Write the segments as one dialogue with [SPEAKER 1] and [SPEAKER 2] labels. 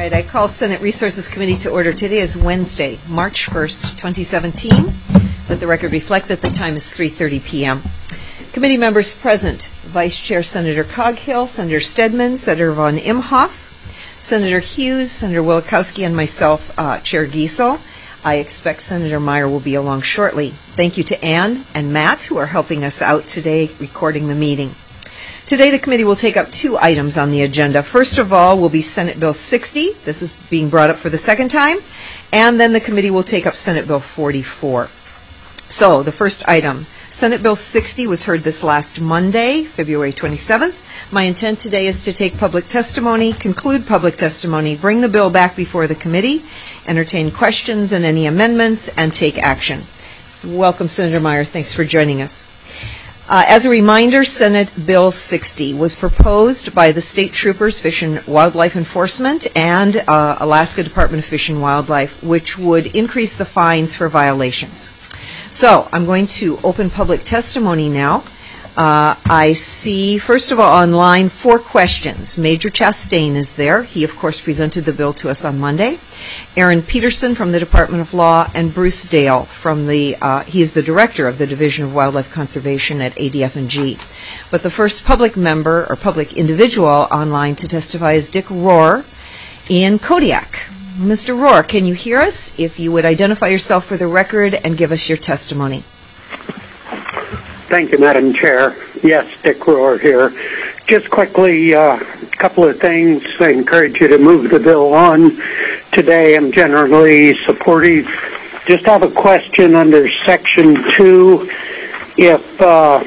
[SPEAKER 1] right, I call Senate Resources Committee to order. Today is Wednesday, March 1st, 2017. Let the record reflect that the time is 3:30 p.m. Committee members present: Vice Chair Senator Coghill, Senator Stedman, Senator von Imhoff, Senator Hughes, Senator Wielkowski, and myself, Chair Giesel. I expect Senator Meyer will be along shortly. Thank you to Ann and Matt, who are helping us out today recording the meeting. Today, the committee will take up two items on the agenda. First of all will be Senate Bill 60. This is being brought up for the second time. And then the committee will take up Senate Bill 44. So, the first item, Senate Bill 60 was heard this last Monday, February 27th. My intent today is to take public testimony, conclude public testimony, bring the bill back before the committee, entertain questions and any amendments, and take action. Welcome, Senator Meyer. Thanks for joining us. As a reminder, Senate Bill 60 was proposed by the State Troopers, Fish and Wildlife Enforcement, and Alaska Department of Fish and Wildlife, which would increase the fines for violations. So I'm going to open public testimony now. I see, first of all, online 4 questions. Major Chastain is there. He, of course, presented the bill to us on Monday. Aaron Peterson from the Department of Law, and Bruce Dale from he is the director of the Division of Wildlife Conservation at ADF&G. But the first public member or public individual online to testify is Dick Rohr in Kodiak. Mr. Rohr, can you hear us? If you would identify yourself for the record and give us your testimony.
[SPEAKER 2] Thank you, Madam Chair. Yes, Dick Rohr here. Just quickly, a couple of things. I encourage you to move the bill on. Today, I'm generally supportive. Just have a question under Section 2. If a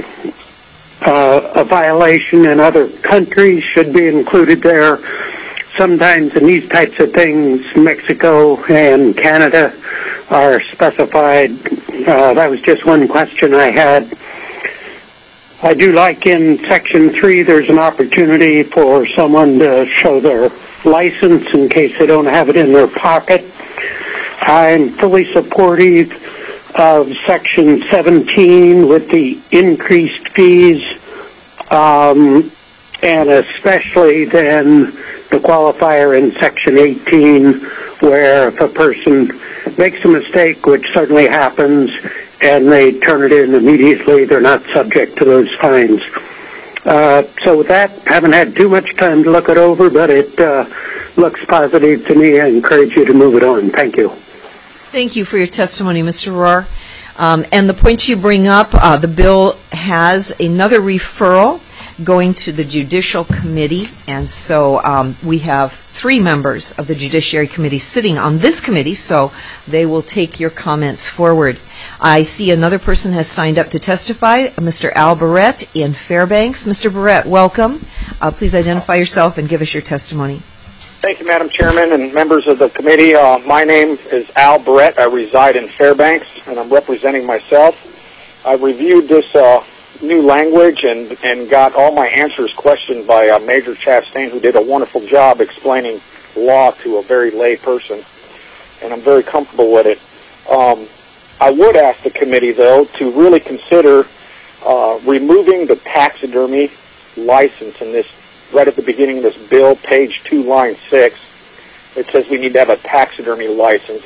[SPEAKER 2] violation in other countries should be included there. Sometimes in these types of things, Mexico and Canada are specified. That was just one question I had. I do like in Section 3, there's an opportunity for someone to show their license in case they don't have it in their pocket. I'm fully supportive of Section 17 with the increased fees, and especially then the qualifier in Section 18, where if a person makes a mistake, which certainly happens, and they turn it in immediately, they're not subject to those fines. So with that, haven't had too much time to look it over, but it looks positive to me. I encourage you to move it on. Thank you.
[SPEAKER 1] Thank you for your testimony, Mr. Rohr. And the points you bring up, the bill has another referral going to the Judicial Committee, and so we have 3 members of the Judiciary Committee sitting on this committee, so they will take your comments forward. I see another person has signed up to testify, Mr. Al Barrett in Fairbanks. Mr. Barrett, welcome. Please identify yourself and give us your testimony.
[SPEAKER 3] Thank you, Madam Chairman and members of the committee. My name is Al Barrett. I reside in Fairbanks, and I'm representing myself. I reviewed this new language and got all my answers questioned by Major Chastain, who did a wonderful job explaining law to a very lay person, and I'm very comfortable with it. I would ask the committee, though, to really consider removing the taxidermy license in this, right at the beginning of this bill, page 2, line 6. It says we need to have a taxidermy license.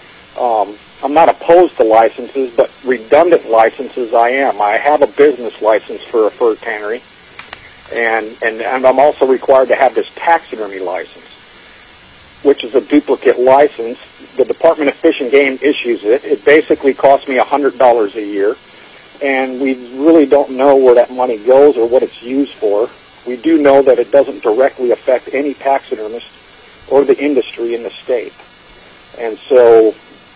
[SPEAKER 3] I'm not opposed to licenses, but redundant licenses I am. I have a business license for a fur tannery, and I'm also required to have this taxidermy license, which is a duplicate license. The Department of Fish and Game issues it. It basically costs me $100 a year, and we really don't know where that money goes or what it's used for. We do know that it doesn't directly affect any taxidermist or the industry in the state. And so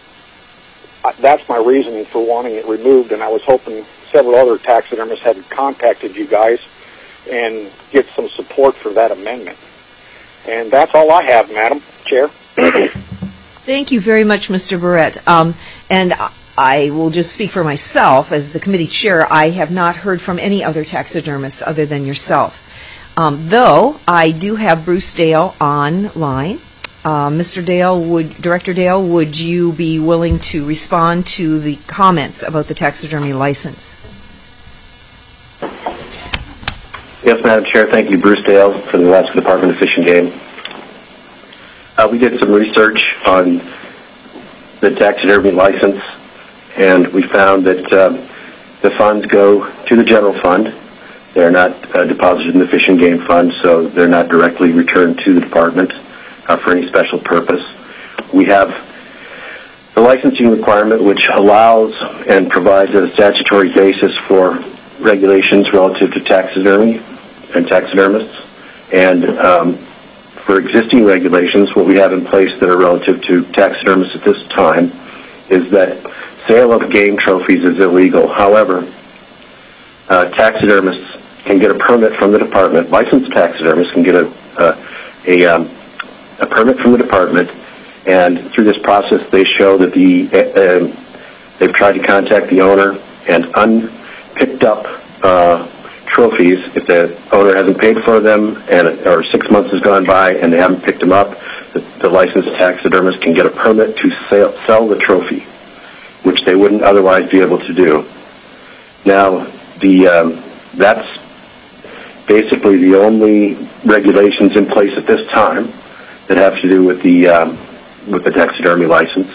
[SPEAKER 3] that's my reasoning for wanting it removed, and I was hoping several other taxidermists had contacted you guys and get some support for that amendment. And that's all I have, Madam Chair.
[SPEAKER 1] Thank you very much, Mr. Barrett. And I will just speak for myself. As the committee chair, I have not heard from any other taxidermists other than yourself. Though I do have Bruce Dale online. Mr. Dale, Director Dale, would you be willing to respond to the comments about the taxidermy license?
[SPEAKER 4] Yes, Madam Chair. Thank you, Bruce Dale, for the Alaska Department of Fish and Game. We did some research on the taxidermy license, and we found that the funds go to the general fund. They're not deposited in the Fish and Game Fund, so they're not directly returned to the department for any special purpose. We have the licensing requirement, which allows and provides a statutory basis for regulations relative to taxidermy and taxidermists. And for existing regulations, what we have in place that are relative to taxidermists at this time is that sale of game trophies is illegal. However, taxidermists can get a permit from the department. Licensed taxidermists can get a permit from the department, and through this process, they show that they've tried to contact the owner, and unpicked up trophies, if the owner hasn't paid for them or 6 months has gone by and they haven't picked them up, the licensed taxidermist can get a permit to sell the trophy, which they wouldn't otherwise be able to do. Now, that's basically the only regulations in place at this time that have to do with the taxidermy license.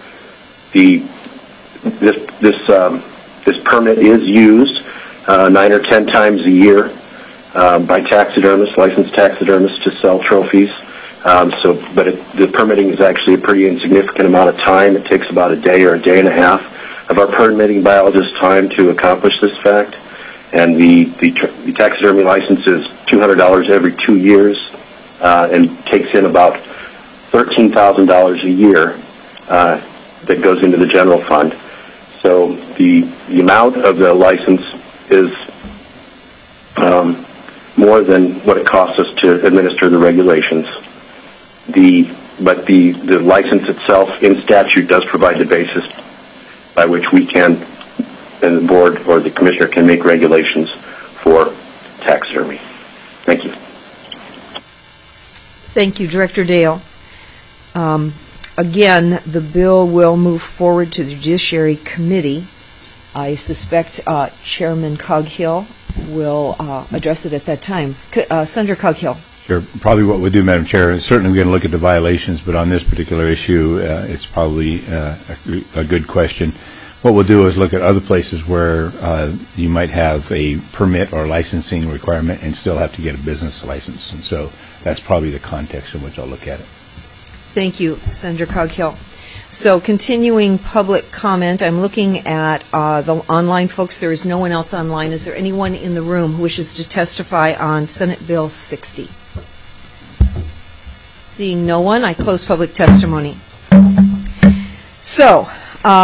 [SPEAKER 4] This permit is used 9 or 10 times a year by taxidermists, licensed taxidermists, to sell trophies. But the permitting is actually a pretty insignificant amount of time. It takes about a day or a day and a half of our permitting biologist's time to accomplish this fact. And the taxidermy license is $200 every 2 years and takes in about $13,000 a year that goes into the general fund. So the amount of the license is more than what it costs us to administer the regulations. But the license itself in statute does provide the basis by which we can, and the board or the commissioner can make regulations for taxidermy. Thank you.
[SPEAKER 1] Thank you, Director Dale. Again, the bill will move forward to the Judiciary Committee. I suspect Chairman Coghill will address it at that time. Senator Coghill.
[SPEAKER 5] Sure. Probably what we'll do, Madam Chair, is certainly we're going to look at the violations, but on this particular issue, it's probably a good question. What we'll do is look at other places where you might have a permit or licensing requirement and still have to get a business license. And so that's probably the context in which I'll look at it.
[SPEAKER 1] Thank you, Senator Coghill. So continuing public comment, I'm looking at the online folks. There is no one else online. Is there anyone in the room who wishes to testify on Senate Bill 60? Seeing no one, I close public testimony. So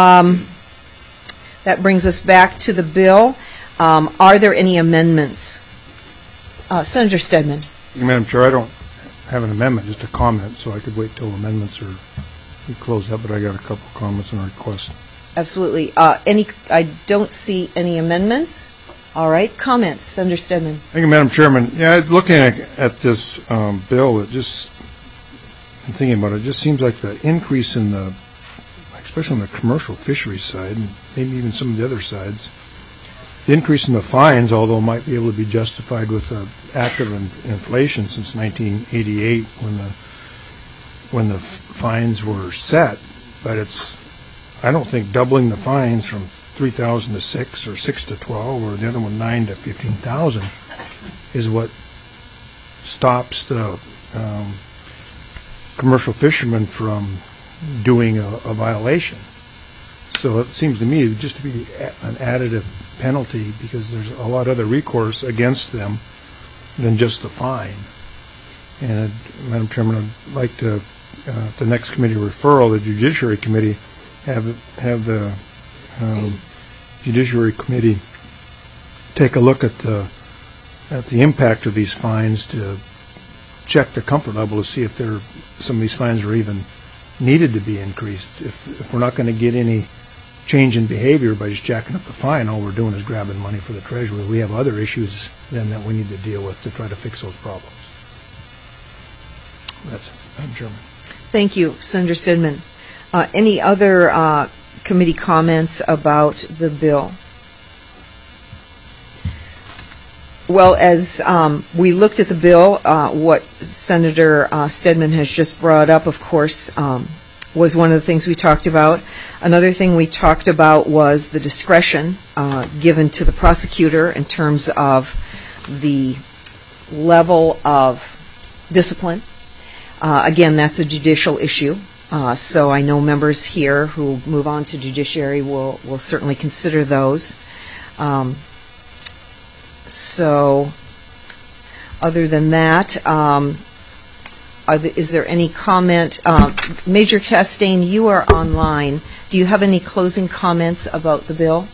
[SPEAKER 1] that brings us back to the bill. Are there any amendments? Senator Stedman.
[SPEAKER 6] Madam Chair, I don't have an amendment, just a comment, so I could wait till amendments are closed up, but I got a couple of comments and a request.
[SPEAKER 1] Absolutely. I don't see any amendments. All right. Comments. Senator Stedman.
[SPEAKER 6] Thank you, Madam Chairman. Yeah, looking at this bill, I'm thinking about it, it just seems like the increase in especially on the commercial fisheries side, and maybe even some of the other sides, the increase in the fines, although might be able to be justified with active inflation since 1988 when the fines were set, but I don't think doubling the fines from 3,000 to 6 or 6 to 12 or the other one 9 to 15,000 is what stops the commercial fishermen from doing a violation. So it seems to me just to be an additive penalty because there's a lot of other recourse against them than just the fine. And Madam Chairman, I'd like to the next committee referral, the Judiciary Committee, have the Judiciary Committee take a look at the impact of these fines to check the comfort level to see if some of these fines are even needed to be increased. If we're not going to get any change in behavior by just jacking up the fine, all we're doing is grabbing money for the Treasury. We have other issues then that we need to deal with to try to fix those problems. That's it, Madam Chairman.
[SPEAKER 1] Thank you, Senator Stedman. Any other committee comments about the bill? Well, as we looked at the bill, what Senator Stedman has just brought up, of course, was one of the things we talked about. Another thing we talked about was the discretion given to the prosecutor in terms of the level of discipline. Again, that's a judicial issue. So I know members here who move on to judiciary will certainly consider those. So other than that, is there any comment? Major Chastain, you are online. Do you have any closing comments about the bill?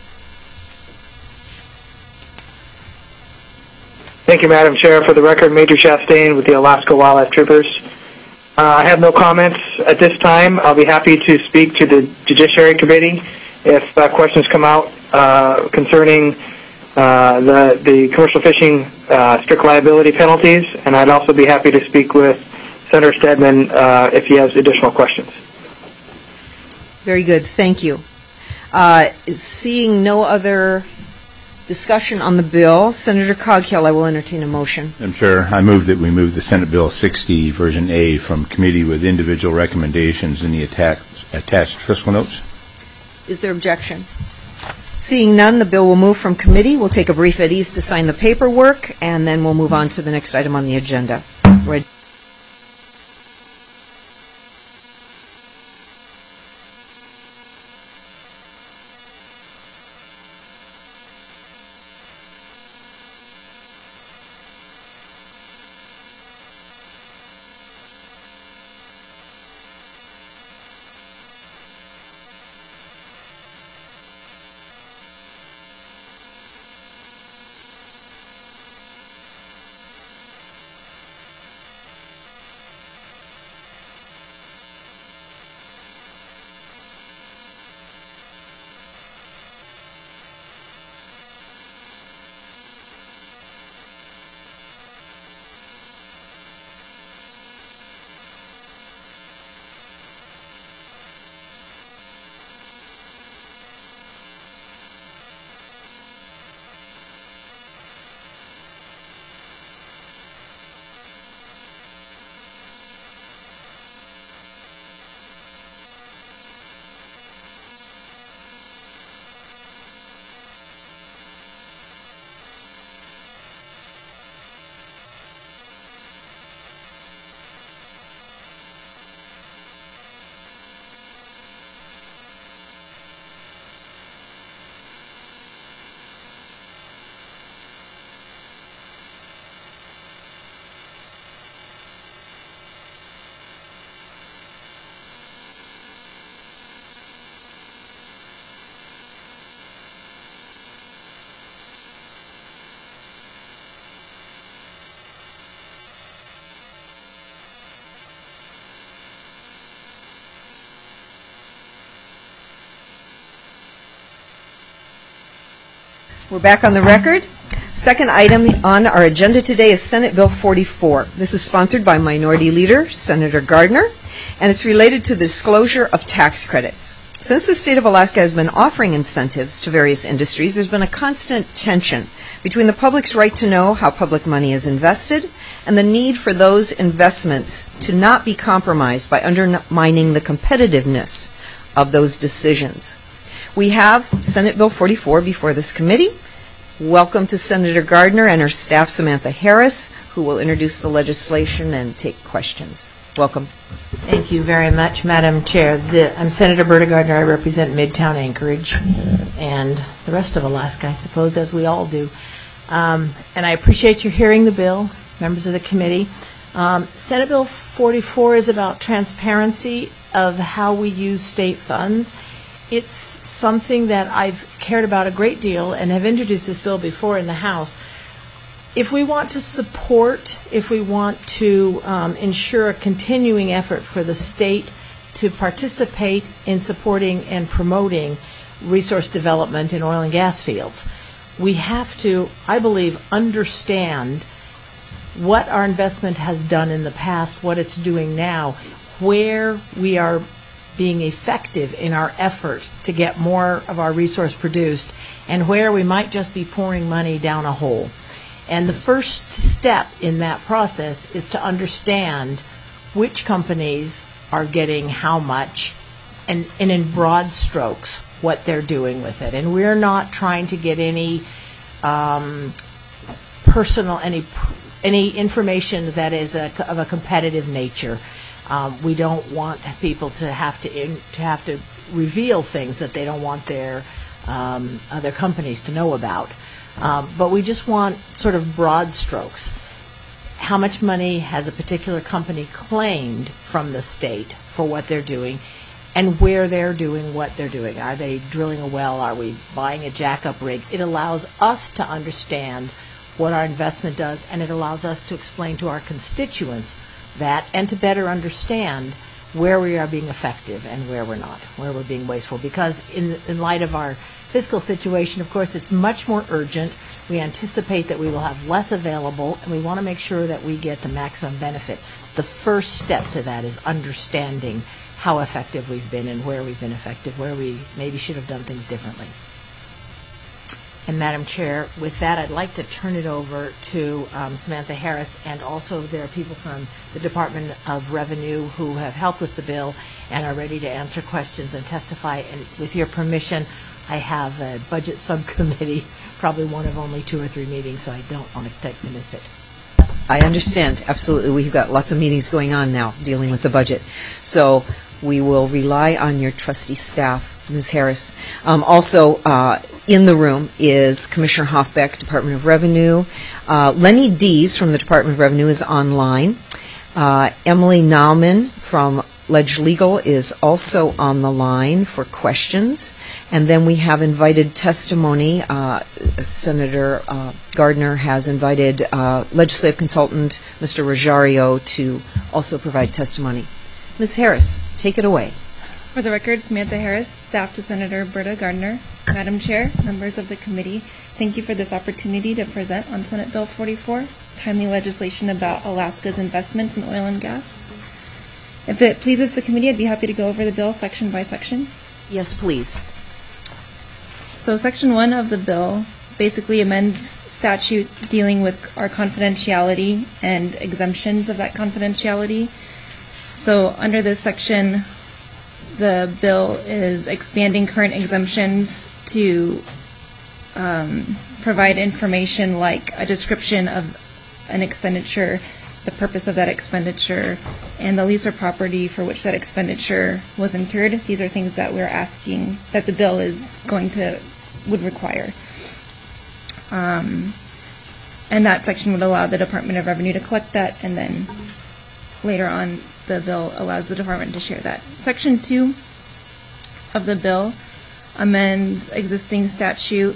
[SPEAKER 7] Thank you, Madam Chair. For the record, Major Chastain with the Alaska Wildlife Troopers. I have no comments at this time. I'll be happy to speak to the Judiciary Committee if questions come out concerning the commercial fishing strict liability penalties, and I'd also be happy to speak with Senator Stedman if he has additional questions.
[SPEAKER 1] Very good. Thank you. Seeing no other discussion on the bill, Senator Coghill, I will entertain a motion.
[SPEAKER 5] Madam Chair, I move that we move the Senate Bill 60, Version A, from committee with individual recommendations in the attached fiscal notes.
[SPEAKER 1] Is there objection? Seeing none, the bill will move from committee. We'll take a brief at ease to sign the paperwork, and then we'll move on to the next item on the agenda. Ready? We're back on the record. Second item on our agenda today is Senate Bill 44. This is sponsored by Minority Leader Senator Gardner, and it's related to the disclosure of tax credits. Since the state of Alaska has been offering incentives to various industries, there's been a constant tension between the public's right to know how public money is invested and the need for those investments to not be compromised by undermining the competitiveness of those decisions. We have Senate Bill 44 before this committee. Welcome to Senator Gardner and her staff, Samantha Harris, who will introduce the legislation and take questions. Welcome.
[SPEAKER 8] Thank you very much, Madam Chair. I'm Senator Berta Gardner. I represent Midtown Anchorage and the rest of Alaska, I suppose, as we all do. And I appreciate you hearing the bill, members of the committee. Senate Bill 44 is about transparency of how we use state funds. It's something that I've cared about a great deal and have introduced this bill before in the House. If we want to support, if we want to ensure a continuing effort for the state to participate in supporting and promoting resource development in oil and gas fields, we have to, I believe, understand what our investment has done in the past, what it's doing now, where we are being effective in our effort to get more of our resource produced, and where we might just be pouring money down a hole. And the first step in that process is to understand which companies are getting how much, and in broad strokes what they're doing with it. And we're not trying to get any any information that is of a competitive nature. We don't want people to have to reveal things that they don't want their other companies to know about. But we just want sort of broad strokes. How much money has a particular company claimed from the state for what they're doing, and where they're doing what they're doing? Are they drilling a well? Are we buying a jackup rig? It allows us to understand what our investment does, and it allows us to explain to our constituents that, and to better understand where we are being effective and where we're not, where we're being wasteful. Because in light of our fiscal situation, of course, it's much more urgent. We anticipate that we will have less available, and we want to make sure that we get the maximum benefit. The first step to that is understanding how effective we've been and where we've been effective, where we maybe should have done things differently. And Madam Chair, with that, I'd like to turn it over to Samantha Harris, and also there are people from the Department of Revenue who have helped with the bill and are ready to answer questions and testify. And with your permission, I have a budget subcommittee, probably one of only 2 or 3 meetings, so I don't want to miss it.
[SPEAKER 1] I understand, absolutely. We've got lots of meetings going on now dealing with the budget. So we will rely on your trusty staff, Ms. Harris. Also in the room is Commissioner Hoffbeck, Department of Revenue. Lenny Dees from the Department of Revenue is online. Emily Nauman from Ledge Legal is also on the line for questions. And then we have invited testimony. Senator Gardner has invited legislative consultant Mr. Rosario to also provide testimony. Ms. Harris, take it away.
[SPEAKER 9] For the record, Samantha Harris, staff to Senator Berta Gardner. Madam Chair, members of the committee, thank you for this opportunity to present on Senate Bill 44, timely legislation about Alaska's investments in oil and gas. If it pleases the committee, I'd be happy to go over the bill section by section.
[SPEAKER 1] Yes, please.
[SPEAKER 9] So Section 1 of the bill basically amends statute dealing with our confidentiality and exemptions of that confidentiality. So under this section, the bill is expanding current exemptions to provide information like a description of an expenditure, the purpose of that expenditure, and the lease or property for which that expenditure was incurred. These are things that we're asking that the bill would require. And that section would allow the Department of Revenue to collect that, and then later on the bill allows the department to share that. Section 2 of the bill amends existing statute.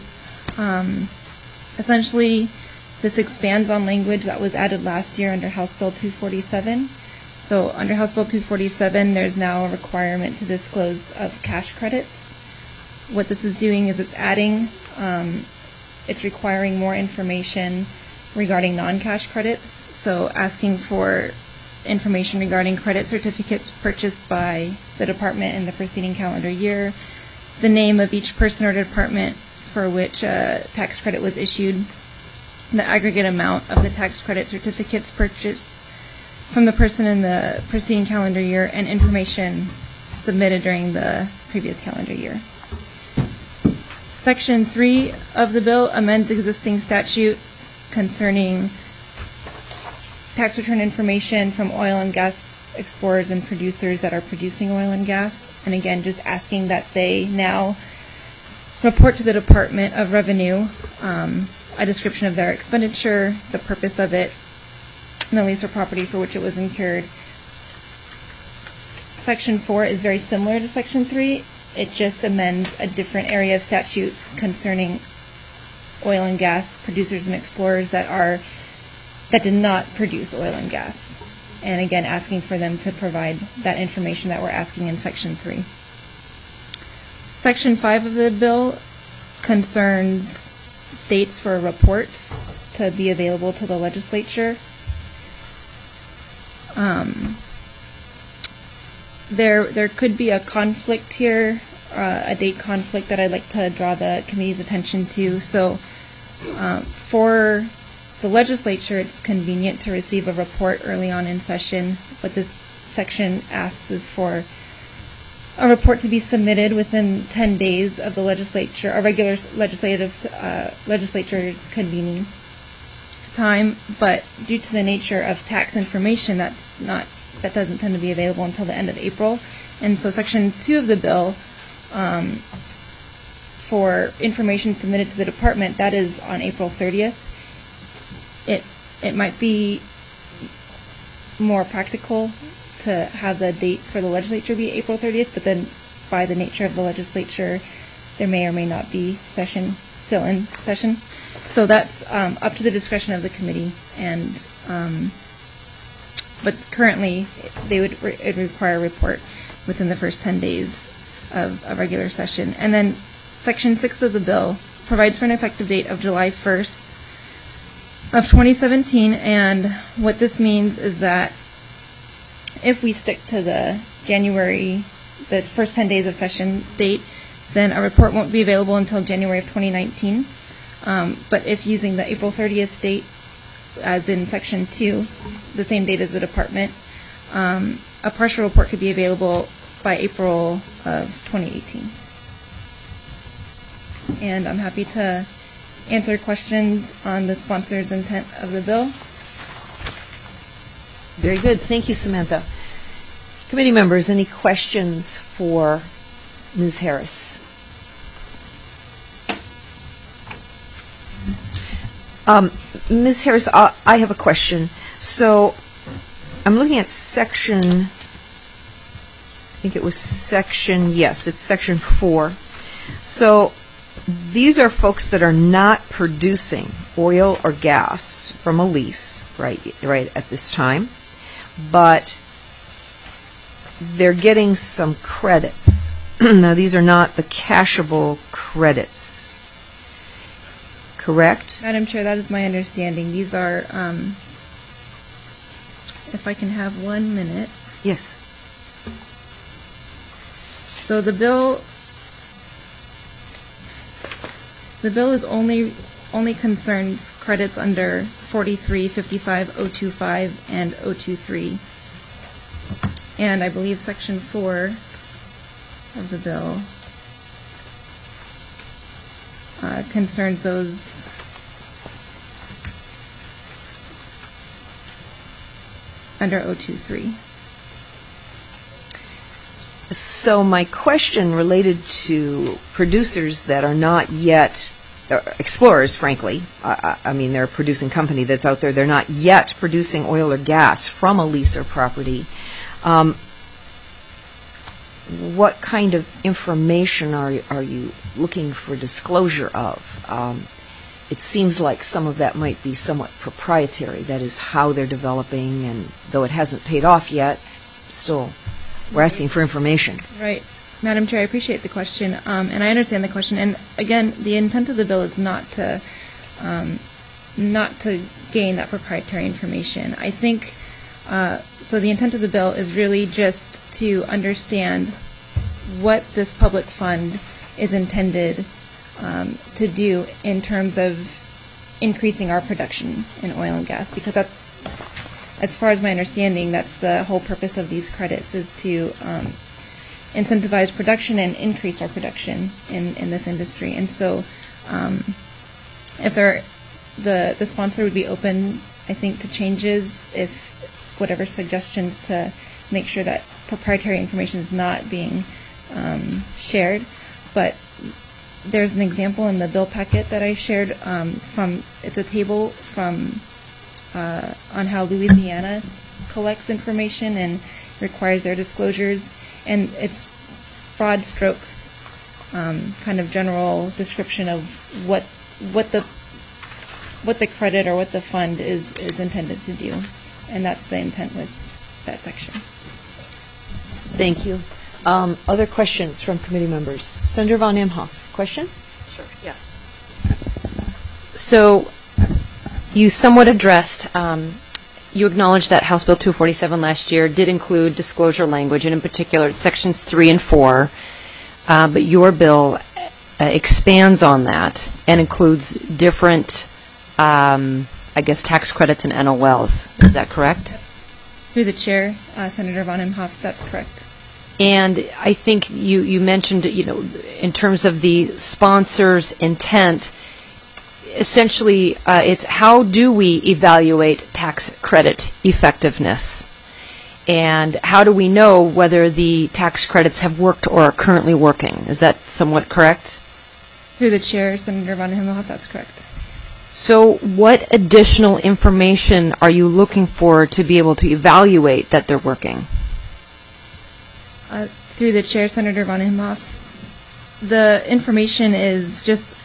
[SPEAKER 9] Essentially, this expands on language that was added last year under House Bill 247. So under House Bill 247, there's now a requirement to disclose of cash credits. What this is doing is it's requiring more information regarding non-cash credits. So asking for information regarding credit certificates purchased by the department in the preceding calendar year, the name of each person or department for which a tax credit was issued, the aggregate amount of the tax credit certificates purchased from the person in the preceding calendar year, and information submitted during the previous calendar year. Section 3 of the bill amends existing statute concerning tax return information from oil and gas explorers and producers that are producing oil and gas. And again, just asking that they now report to the Department of Revenue a description of their expenditure, the purpose of it, and the lease or property for which it was incurred. Section 4 is very similar to Section 3. It just amends a different area of statute concerning oil and gas producers and explorers that did not produce oil and gas. And again, asking for them to provide that information that we're asking in Section 3. Section 5 of the bill concerns dates for reports to be available to the legislature. There could be a conflict here, a date conflict that I'd like to draw the committee's attention to. So for the legislature, it's convenient to receive a report early on in session. What this section asks is for a report to be submitted within 10 days of the legislature, a regular legislature's convening time. But due to the nature of tax information, that doesn't tend to be available until the end of April. And so Section 2 of the bill, for information submitted to the department, that is on April 30th. It might be more practical to have the date for the legislature be April 30th, but then by the nature of the legislature, there may or may not be still in session. So that's up to the discretion of the committee, and but currently it would require a report within the first 10 days of a regular session. And then Section 6 of the bill provides for an effective date of July 1st of 2017, and what this means is that if we stick to the first 10 days of session date, then a report won't be available until January of 2019. But if using the April 30th date, as in Section 2, the same date as the department, a partial report could be available by April of 2018. And I'm happy to answer questions on the sponsor's intent of the bill.
[SPEAKER 1] Very good. Thank you, Samantha. Committee members, any questions for Ms. Harris? Ms. Harris, I have a question. So I'm looking at section, it's section 4. So these are folks that are not producing oil or gas from a lease right at this time, but they're getting some credits. Now, these are not the cashable credits, correct?
[SPEAKER 9] Madam Chair, that is my understanding. These are, if I can have 1 minute.
[SPEAKER 1] Yes.
[SPEAKER 9] So the bill is only concerns credits under 43, 55, 025, and 023. And I believe Section 4 of the bill concerns those under 023.
[SPEAKER 1] So my question related to producers that are not yet, explorers, frankly, I mean, they're a producing company that's out there, they're not yet producing oil or gas from a lease or property. What kind of information are you looking for disclosure of? It seems like some of that might be somewhat proprietary, that is how they're developing, and though it hasn't paid off yet, still we're asking for information.
[SPEAKER 9] Right. Madam Chair, I appreciate the question, and I understand the question. And again, the intent of the bill is not to gain that proprietary information. I think so. The intent of the bill is really just to understand what this public fund is intended to do in terms of increasing our production in oil and gas, because that's, as far as my understanding, that's the whole purpose of these credits, is to incentivize production and increase our production in this industry. And so if the sponsor would be open, I think, to changes, if whatever suggestions to make sure that proprietary information is not being shared. But there's an example in the bill packet that I shared it's a table on how Louisiana collects information and requires their disclosures, and it's broad strokes, kind of general description of what the credit or what the fund is intended to do, and that's the intent with that section.
[SPEAKER 1] Thank you. Other questions from committee members? Senator von Imhoff, question?
[SPEAKER 10] Sure. Yes. So you somewhat addressed, you acknowledged that House Bill 247 last year did include disclosure language, and in particular sections 3 and 4, but your bill expands on that and includes different I guess, tax credits and NOLs. Is that correct?
[SPEAKER 9] Through the chair, Senator Von Imhoff, that's correct.
[SPEAKER 10] And I think you mentioned, in terms of the sponsor's intent, essentially it's how do we evaluate tax credit effectiveness? And how do we know whether the tax credits have worked or are currently working? Is that somewhat correct?
[SPEAKER 9] Through the chair, Senator Von Imhoff, that's correct.
[SPEAKER 10] So what additional information are you looking for to be able to evaluate that they're working?
[SPEAKER 9] Through the chair, Senator Von Imhoff, the information is just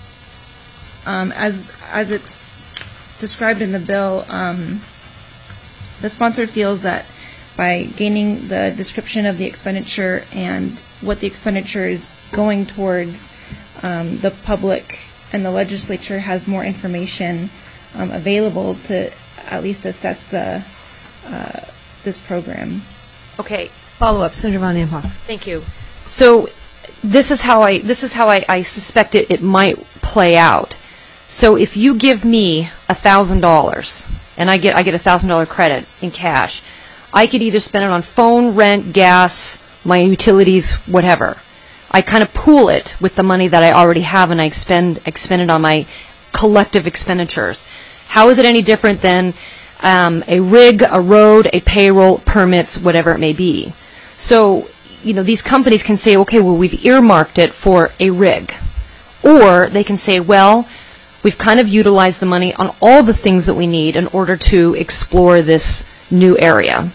[SPEAKER 9] as it's described in the bill. The sponsor feels that by gaining the description of the expenditure and what the expenditure is going towards, the public and the legislature has more information available to at least assess this program.
[SPEAKER 10] Okay.
[SPEAKER 1] Follow-up, Senator Von Imhoff.
[SPEAKER 10] Thank you. So this is how I suspect it might play out. So if you give me $1,000 and I get $1,000 credit in cash, I could either spend it on phone, rent, gas, my utilities, whatever. I kind of pool it with the money that I already have, and I expend it on my collective expenditures. How is it any different than a rig, a road, a payroll, permits, whatever it may be? So, these companies can say, okay, well, we've earmarked it for a rig. Or they can say, well, we've kind of utilized the money on all the things that we need in order to explore this new area.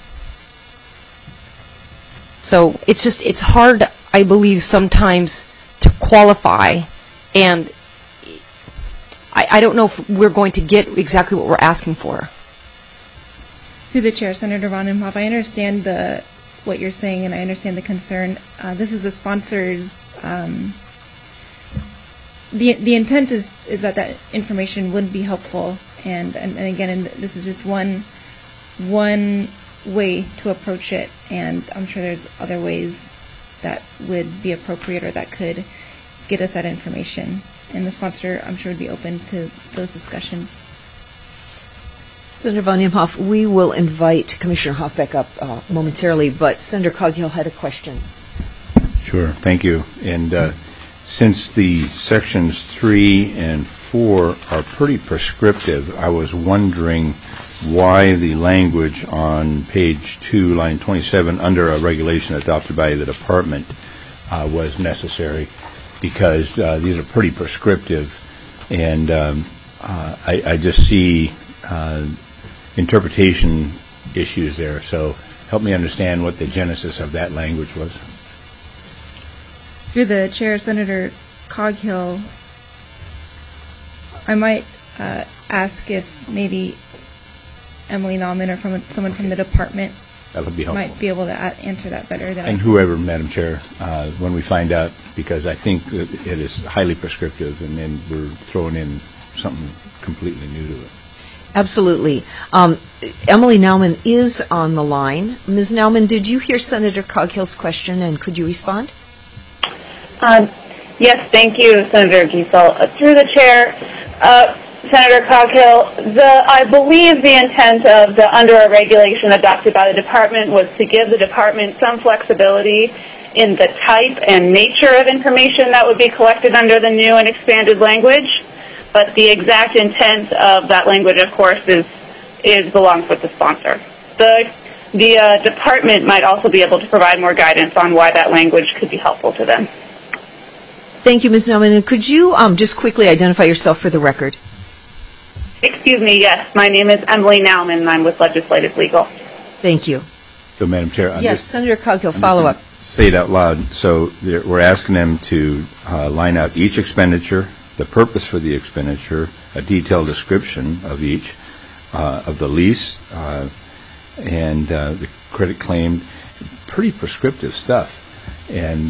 [SPEAKER 10] So it's hard, I believe, sometimes to qualify, and I don't know if we're going to get exactly what we're asking for.
[SPEAKER 9] Through the chair, Senator Von Imhoff, I understand what you're saying, and I understand the concern. This is the sponsor's. The intent is that information would be helpful, and again, this is just one way to approach it, and I'm sure there's other ways that would be appropriate or that could get us that information. And the sponsor, I'm sure, would be open to those discussions.
[SPEAKER 1] Senator Von Imhoff, we will invite Commissioner Hoff back up momentarily, but Senator Coghill had a question.
[SPEAKER 5] Sure, thank you. And since the sections 3 and 4 are pretty prescriptive, I was wondering why the language on page 2, line 27, under a regulation adopted by the department was necessary, because these are pretty prescriptive, and I just see interpretation issues there. So help me understand what the genesis of that language was.
[SPEAKER 9] Through the chair, Senator Coghill, I might ask if maybe Emily Nauman or someone from the department
[SPEAKER 5] that would be helpful.
[SPEAKER 9] Might be able to answer that better than
[SPEAKER 5] and whoever, Madam Chair, when we find out, because I think that it is highly prescriptive, and then we're throwing in something completely new to it.
[SPEAKER 1] Absolutely. Emily Nauman is on the line. Ms. Nauman, did you hear Senator Coghill's question, and could you respond?
[SPEAKER 11] Yes, thank you, Senator Giesel. Through the chair, Senator Coghill, I believe the intent of the under a regulation adopted by the department was to give the department some flexibility in the type and nature of information that would be collected under the new and expanded language. But the exact intent of that language, of course, belongs with the sponsor. The department might also be able to provide more guidance on why that language could be helpful to them.
[SPEAKER 1] Thank you, Ms. Nauman. And could you just quickly identify yourself for the record?
[SPEAKER 11] Excuse me, yes. My name is Emily Nauman, and I'm with Legislative Legal.
[SPEAKER 1] Thank you.
[SPEAKER 5] So, Madam Chair,
[SPEAKER 1] yes, Senator Coghill, follow up.
[SPEAKER 5] Say it out loud. So we're asking them to line out each expenditure, the purpose for the expenditure, a detailed description of each, of the lease, and the credit claim. Pretty prescriptive stuff.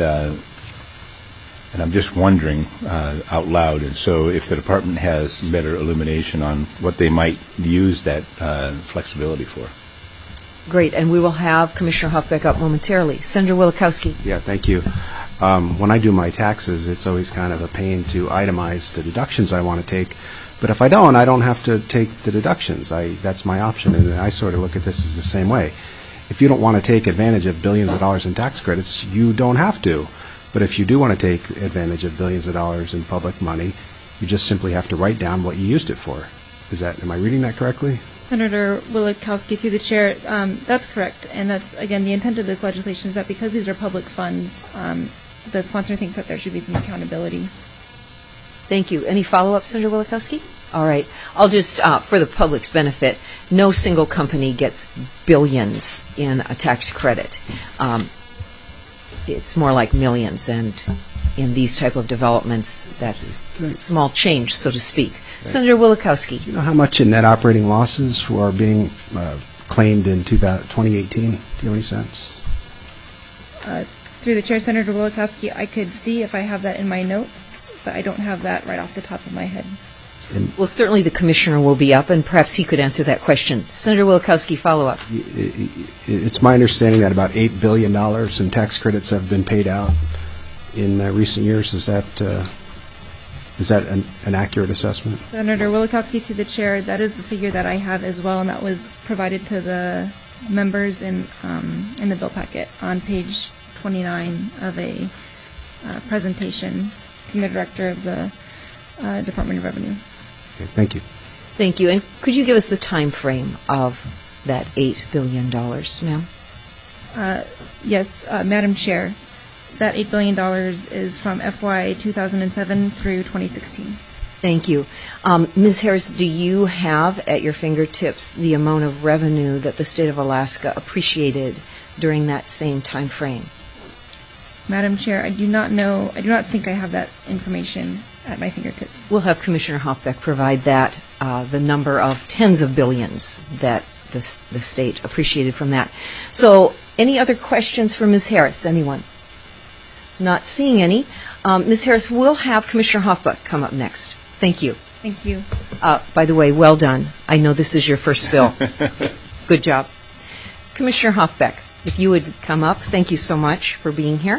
[SPEAKER 5] And I'm just wondering out loud, and so if the department has better illumination on what they might use that flexibility for.
[SPEAKER 1] Great, and we will have Commissioner Hoff back up momentarily. Senator Wielechowski.
[SPEAKER 12] Yeah, thank you. When I do my taxes, it's always kind of a pain to itemize the deductions I want to take. But if I don't have to take the deductions. That's my option, and I sort of look at this as the same way. If you don't want to take advantage of billions of dollars in tax credits, you don't have to. But if you do want to take advantage of billions of dollars in public money, you just simply have to write down what you used it for. Am I reading that correctly?
[SPEAKER 9] Senator Wielechowski, through the chair, that's correct. And that's, again, the intent of this legislation is that because these are public funds, the sponsor thinks that there should be some accountability.
[SPEAKER 1] Thank you. Any follow-up, Senator Wielechowski? All right. I'll just, for the public's benefit, no single company gets billions in a tax credit. It's more like millions, and in these type of developments, that's small change, so to speak. Right. Senator Wielechowski.
[SPEAKER 12] Do you know how much in net operating losses are being claimed in 2018? Do you have any sense?
[SPEAKER 9] Through the chair, Senator Wielechowski, I could see if I have that in my notes, but I don't have that right off the top of my head.
[SPEAKER 1] Well, certainly the commissioner will be up, and perhaps he could answer that question. Senator Wielechowski, follow up.
[SPEAKER 12] It's my understanding that about $8 billion in tax credits have been paid out in recent years. Is that an accurate assessment?
[SPEAKER 9] Senator Wielechowski, through the chair, that is the figure that I have as well, and that was provided to the members in the bill packet on page 29 of a presentation from the director of the Department of Revenue.
[SPEAKER 12] Okay, thank you.
[SPEAKER 1] Thank you. And could you give us the time frame of that $8 billion, ma'am?
[SPEAKER 9] Yes, Madam Chair. That $8 billion is from FY 2007 through 2016.
[SPEAKER 1] Thank you. Ms. Harris, do you have at your fingertips the amount of revenue that the state of Alaska appreciated during that same time frame?
[SPEAKER 9] Madam Chair, I do not think I have that information at my fingertips.
[SPEAKER 1] We'll have Commissioner Hoffbeck provide that, the number of tens of billions that the state appreciated from that. So any other questions for Ms. Harris? Anyone? Not seeing any. Ms. Harris, we'll have Commissioner Hoffbeck come up next. Thank you.
[SPEAKER 9] Thank you.
[SPEAKER 1] By the way, well done. I know this is your first bill. Good job. Commissioner Hoffbeck, if you would come up, thank you so much for being here.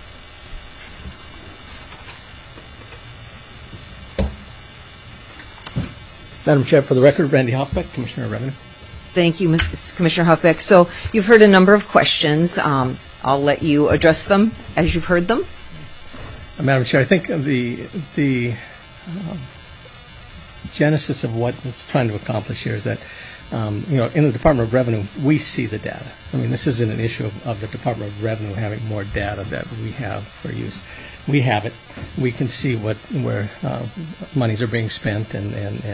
[SPEAKER 13] Madam Chair, for the record, Randy Hoffbeck, Commissioner of Revenue.
[SPEAKER 1] Thank you, Commissioner Hoffbeck. So you've heard a number of questions. I'll let you address them as you've heard them.
[SPEAKER 13] Madam Chair, I think the genesis of what it's trying to accomplish here is that, in the Department of Revenue, we see the data. I mean, this isn't an issue of the Department of Revenue having more data that we have for use. We have it. We can see where monies are being spent and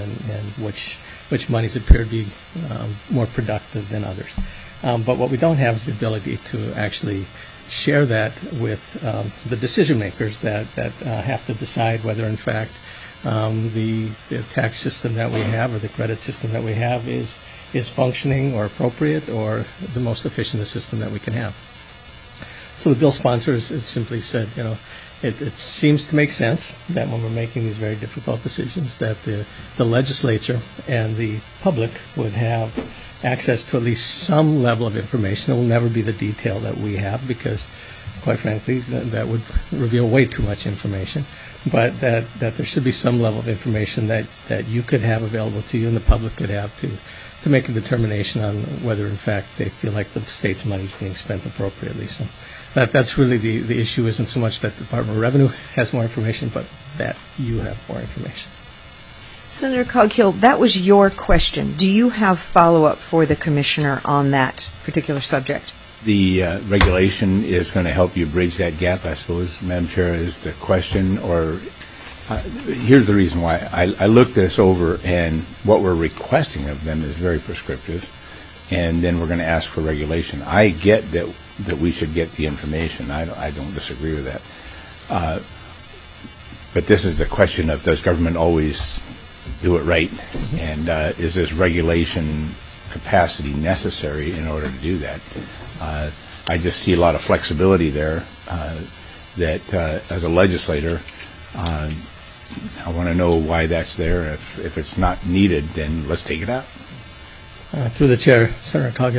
[SPEAKER 13] which monies appear to be more productive than others. But what we don't have is the ability to actually share that with the decision makers that have to decide whether, in fact, the tax system that we have or the credit system that we have is functioning or appropriate or the most efficient system that we can have. So the bill sponsors simply said, it seems to make sense that when we're making these very difficult decisions that the legislature and the public would have access to at least some level of information. It will never be the detail that we have because, quite frankly, that would reveal way too much information. But that there should be some level of information that you could have available to you and the public could have to make a determination on whether, in fact, they feel like the state's money is being spent appropriately. So that's really the issue. Isn't so much that the Department of Revenue has more information, but that you have more information.
[SPEAKER 1] Senator Coghill, that was your question. Do you have follow-up for the Commissioner on that particular subject?
[SPEAKER 5] The regulation is going to help you bridge that gap, I suppose, Madam Chair, is the question. Or here's the reason why. I looked this over, and what we're requesting of them is very prescriptive, and then we're going to ask for regulation. I get that we should get the information. I don't disagree with that. But this is the question of, does government always do it right? And is this regulation capacity necessary in order to do that? I just see a lot of flexibility there that as a legislator, I want to know why that's there. If it's not needed, then let's take it out.
[SPEAKER 13] Through the chair, Senator Coghill,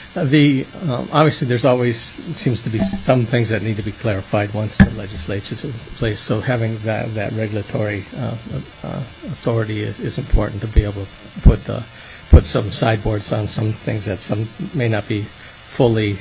[SPEAKER 13] Obviously, there's always seems to be some things that need to be clarified once the legislature's in place. So having that regulatory authority is important to be able to put some sideboards on some things that some may not be fully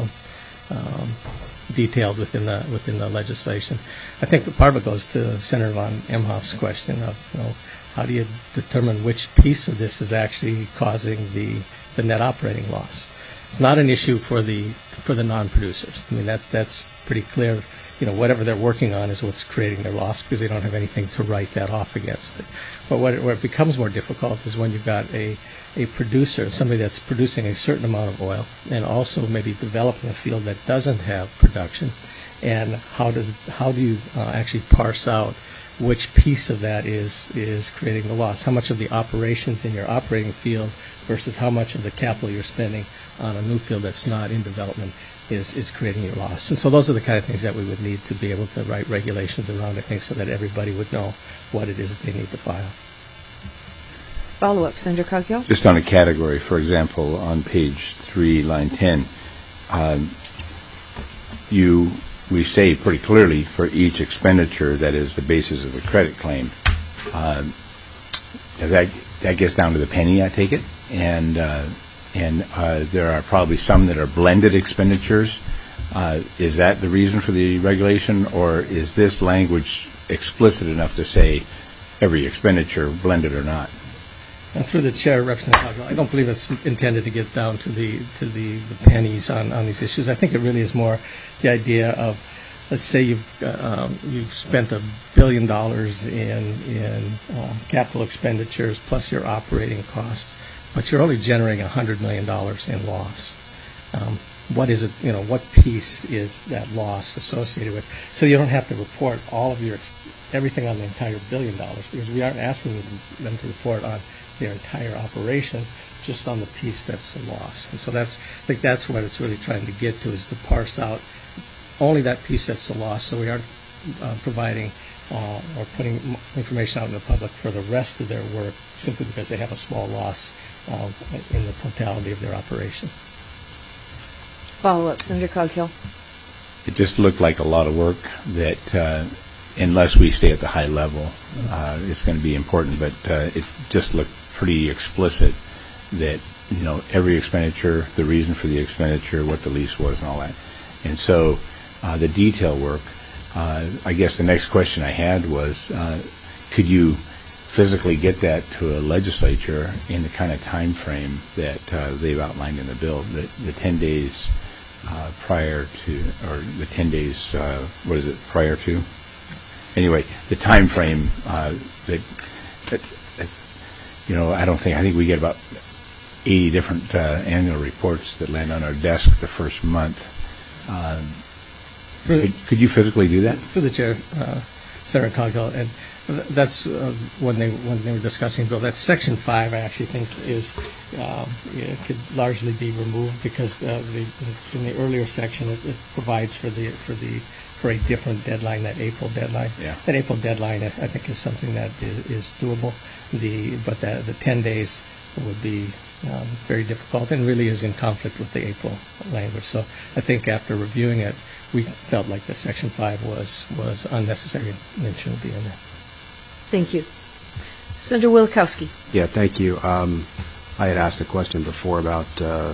[SPEAKER 13] detailed within the legislation. I think part of it goes to Senator von Imhoff's question of, how do you determine which piece of this is actually causing the net operating loss? It's not an issue for the non-producers. I mean, that's pretty clear. Whatever they're working on is what's creating their loss because they don't have anything to write that off against it. But where it becomes more difficult is when you've got a producer, somebody that's producing a certain amount of oil and also maybe developing a field that doesn't have production. And how do you actually parse out which piece of that is creating the loss? How much of the operations in your operating field versus how much of the capital you're spending on a new field that's not in development is creating your loss. And so those are the kind of things that we would need to be able to write regulations around, I think, so that everybody would know what it is they need to file.
[SPEAKER 1] Follow-up, Senator Coghill?
[SPEAKER 5] Just on a category, for example, on page 3, line 10, we say pretty clearly for each expenditure that is the basis of the credit claim. Does that gets down to the penny, I take it? And there are probably some that are blended expenditures. Is that the reason for the regulation, or is this language explicit enough to say every expenditure, blended or not?
[SPEAKER 13] And through the chair, Representative Coghill, I don't believe it's intended to get down to the pennies on these issues. I think it really is more the idea of, let's say you've spent $1 billion in capital expenditures plus your operating costs, but you're only generating $100 million in loss. What is it? What piece is that loss associated with? So you don't have to report all of everything on the entire $1 billion, because we aren't asking them to report on their entire operations, just on the piece that's the loss. And so I think that's what it's really trying to get to, is to parse out only that piece that's the loss, so we aren't providing or putting information out in the public for the rest of their work simply because they have a small loss in the totality of their operation.
[SPEAKER 1] Follow-up, Senator Coghill.
[SPEAKER 5] It just looked like a lot of work that, unless we stay at the high level, it's going to be important, but it just looked pretty explicit that, every expenditure, the reason for the expenditure, what the lease was and all that. And so the detail work, I guess the next question I had was, could you physically get that to a legislature in the kind of time frame that they've outlined in the bill, the 10 days prior to, or the 10 days, prior to? Anyway, the time frame I think we get about 80 different annual reports that land on our desk the first month. Could you physically do that?
[SPEAKER 13] Through the chair, Senator Coghill, and that's when they were discussing the bill. That's Section 5. I actually think could largely be removed because in the earlier section it provides for a different deadline, that April deadline.
[SPEAKER 5] Yeah.
[SPEAKER 13] That April deadline, I think, is something that is doable. But the 10 days would be very difficult and really is in conflict with the April language. So I think after reviewing it, we felt like the Section 5 was unnecessary and it shouldn't be in there.
[SPEAKER 1] Thank you. Senator Wielkowski.
[SPEAKER 12] Yeah, thank you. I had asked a question before about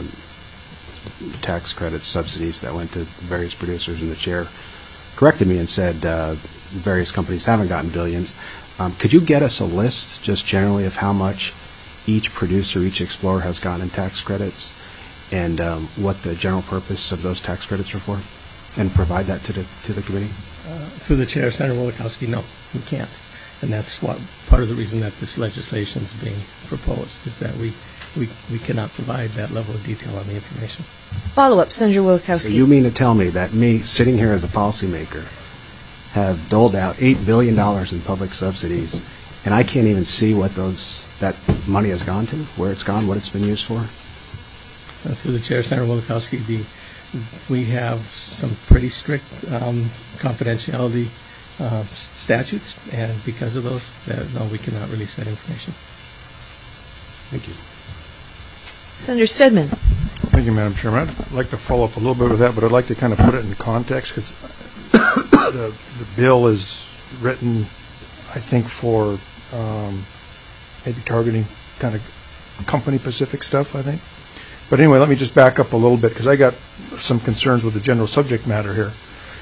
[SPEAKER 12] tax credit subsidies that went to various producers, and the chair corrected me and said various companies haven't gotten billions. Could you get us a list, just generally, of how much each producer, each explorer has gotten in tax credits, and what the general purpose of those tax credits are for, and provide that to the committee?
[SPEAKER 13] Through the chair, Senator Wielkowski, no, we can't. And that's part of the reason that this legislation is being proposed, is that we cannot provide that level of detail on the information.
[SPEAKER 1] Follow-up, Senator Wielkowski.
[SPEAKER 12] So you mean to tell me that me, sitting here as a policymaker, have doled out $8 billion in public subsidies, and I can't even see what that money has gone to, where it's gone, what it's been used for?
[SPEAKER 13] Through the chair, Senator Wielkowski, we have some pretty strict confidentiality statutes, and because of those, no, we cannot release that information.
[SPEAKER 12] Thank you.
[SPEAKER 1] Senator Stedman.
[SPEAKER 6] Thank you, Madam Chairman. I'd like to follow up a little bit with that, but I'd like to kind of put it in context because the bill is written, I think, for maybe targeting kind of company-specific stuff, I think. But anyway, let me just back up a little bit because I got some concerns with the general subject matter here.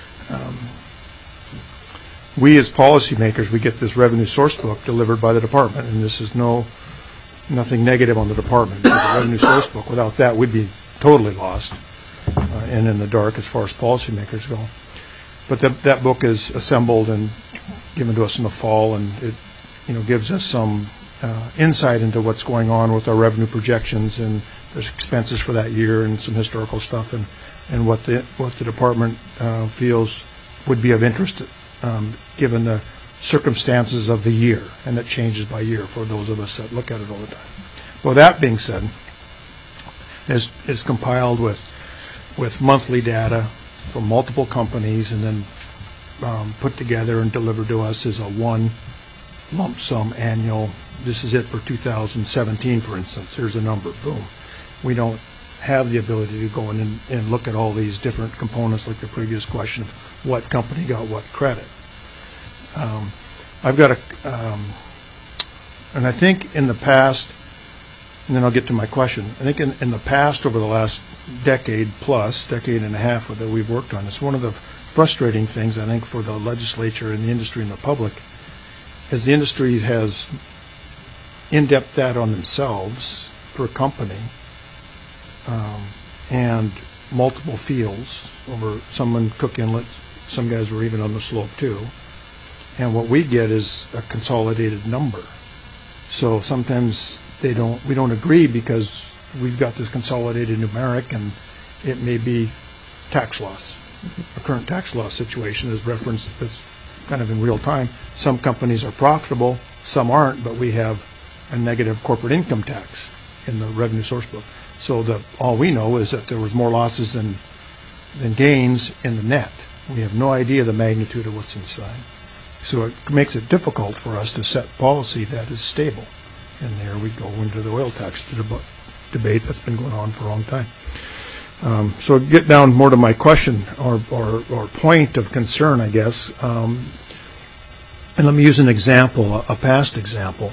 [SPEAKER 6] We as policymakers, we get this revenue source book delivered by the department, and this is nothing negative on the department. The revenue source book, without that, we'd be totally lost and in the dark as far as policymakers go. But that book is assembled and given to us in the fall, and it gives us some insight into what's going on with our revenue projections, and there's expenses for that year and some historical stuff, and what the department feels would be of interest given the circumstances of the year, and it changes by year for those of us that look at it all the time. Well, that being said, is compiled with monthly data from multiple companies and then put together and delivered to us as a one lump sum annual. This is it for 2017, for instance. Here's a number. Boom. We don't have the ability to go in and look at all these different components like the previous question of what company got what credit. I've got and I think in the past, and then I'll get to my question, I think in the past, over the last decade and a half that we've worked on this, one of the frustrating things, I think, for the legislature and the industry and the public is the industry has in-depth data on themselves per company and multiple fields over some in Cook Inlet, some guys were even on the slope too. And what we get is a consolidated number. So sometimes we don't agree because we've got this consolidated numeric and it may be tax loss. A current tax loss situation is referenced that's kind of in real time. Some companies are profitable, some aren't, but we have a negative corporate income tax in the revenue source book. So all we know is that there was more losses than gains in the net. We have no idea the magnitude of what's inside. So it makes it difficult for us to set policy that is stable. And there we go into the oil tax debate that's been going on for a long time. So get down more to my question or point of concern, I guess. And let me use an example, a past example.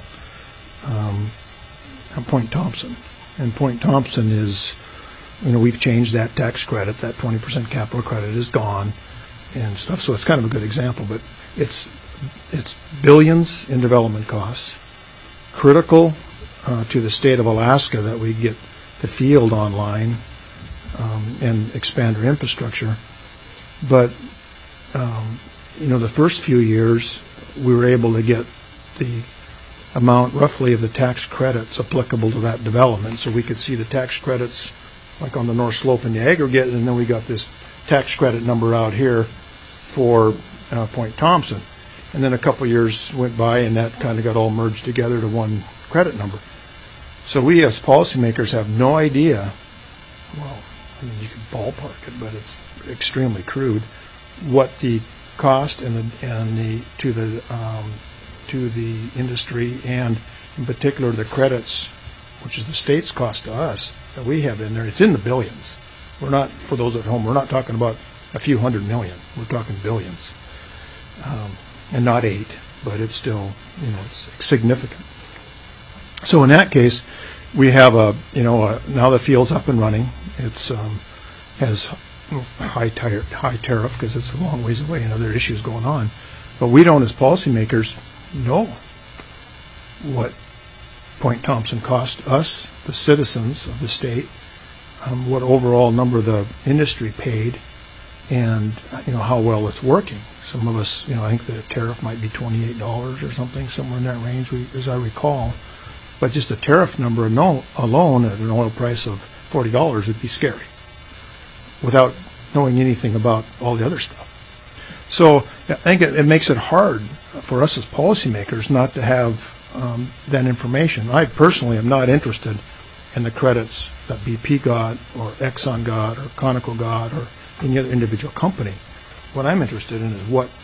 [SPEAKER 6] Point Thompson. And Point Thompson is, we've changed that tax credit. That 20% capital credit is gone and stuff. So it's kind of a good example, but it's billions in development costs, critical to the state of Alaska that we get the field online and expand our infrastructure. But, the first few years we were able to get the amount roughly of the tax credits applicable to that development. So we could see the tax credits like on the North Slope in the aggregate, and then we got this tax credit number out here for Point Thompson. And then a couple years went by and that kind of got all merged together to one credit number. So we as policymakers have no idea, well, you can ballpark it, but it's extremely crude, what the cost to the industry and in particular the credits, which is the state's cost to us that we have in there. It's in the billions. We're not, for those at home, we're not talking about a few $100 million. We're talking billions. And not 8, but it's still, it's significant. So in that case, we have now the field's up and running. It's has high tariff because it's a long ways away and other issues going on. But we don't, as policymakers, know what Point Thompson cost us, the citizens of the state, what overall number the industry paid, and how well it's working. Some of us, I think the tariff might be $28 or something, somewhere in that range, as I recall. But just the tariff number alone at an oil price of $40 would be scary, without knowing anything about all the other stuff. So I think it makes it hard for us as policymakers not to have that information. I personally am not interested in the credits that BP got or Exxon got or Conoco got or any other individual company. What I'm interested in is what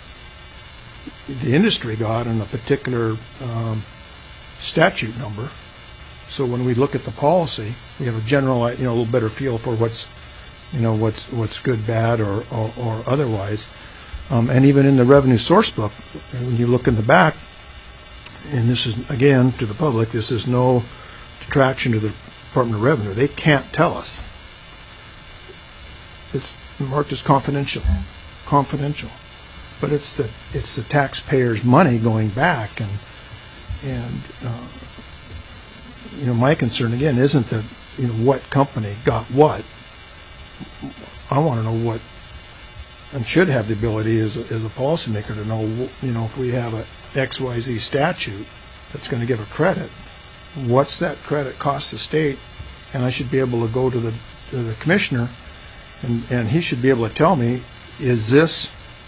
[SPEAKER 6] the industry got in a particular statute number So when we look at the policy, we have a general, a little better feel for what's good, bad, or otherwise. And even in the revenue source book, when you look in the back, and this is, again, to the public, this is no detraction to the Department of Revenue. They can't tell us. It's marked as confidential. But it's the taxpayers' money going back, and my concern again isn't that what company got what. I want to know what, and should have the ability as a policymaker to know if we have a XYZ statute that's going to give a credit, what's that credit cost the state, and I should be able to go to the commissioner, and he should be able to tell me, does this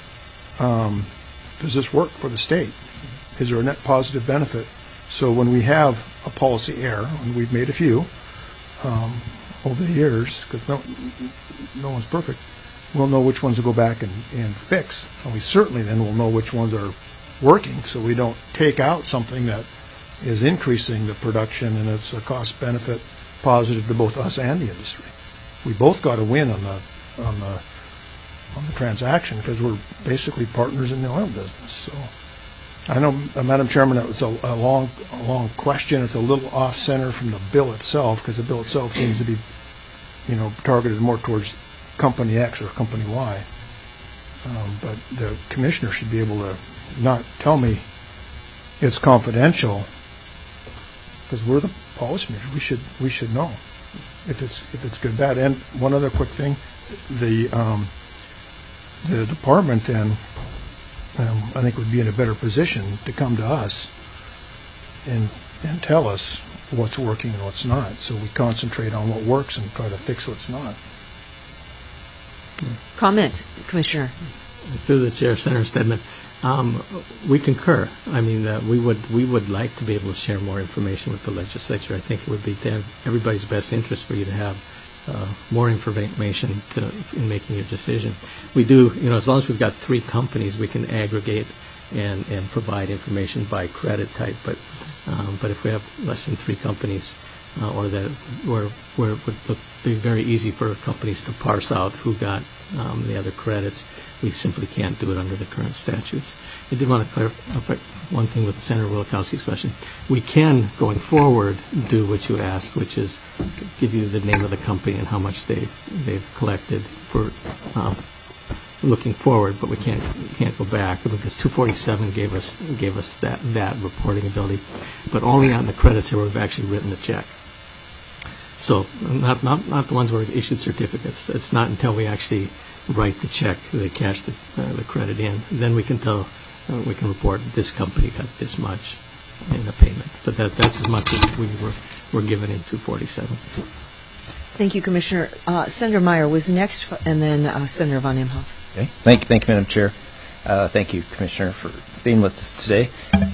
[SPEAKER 6] work for the state? Is there a net positive benefit? So when we have a policy error, and we've made a few over the years, because no one's perfect, we'll know which ones to go back and fix. And we certainly then will know which ones are working, so we don't take out something that is increasing the production and it's a cost benefit positive to both us and the industry. We both got to win on the transaction because we're basically partners in the oil business. So I know, Madam Chairman, that was a long question. It's a little off center from the bill itself, because the bill itself seems to be targeted more towards company X or company Y. But the commissioner should be able to not tell me it's confidential, because we're the policymakers. We should know if it's good, bad. And one other quick thing, the department then I think would be in a better position to come to us and tell us what's working and what's not, so we concentrate on what works and try to fix what's not.
[SPEAKER 1] Comment, Commissioner.
[SPEAKER 13] Through the chair, Senator Stedman, we concur. I mean, we would like to be able to share more information with the legislature. I think it would be to everybody's best interest for you to have more information in making your decision. We do, as long as we've got 3 companies, we can aggregate and provide information by credit type. But if we have less than 3 companies, or that where it would be very easy for companies to parse out who got the other credits, we simply can't do it under the current statutes. I did want to clarify one thing with Senator Wielkowski's question. We can, going forward, do what you asked, which is give you the name of the company and how much they've collected for looking forward, but we can't go back because 247 gave us that reporting ability, but only on the credits where we've actually written the check. So not the ones where we've issued certificates. It's not until we actually write the check, they cash the credit in, then we can tell, we can report this company got this much in the payment. But that's as much as we were given in 247.
[SPEAKER 1] Thank you, Commissioner. Senator Meyer was next, and then Senator Von Imhoff.
[SPEAKER 14] Okay. Thank you, Madam Chair. Thank you, Commissioner, for being with us today.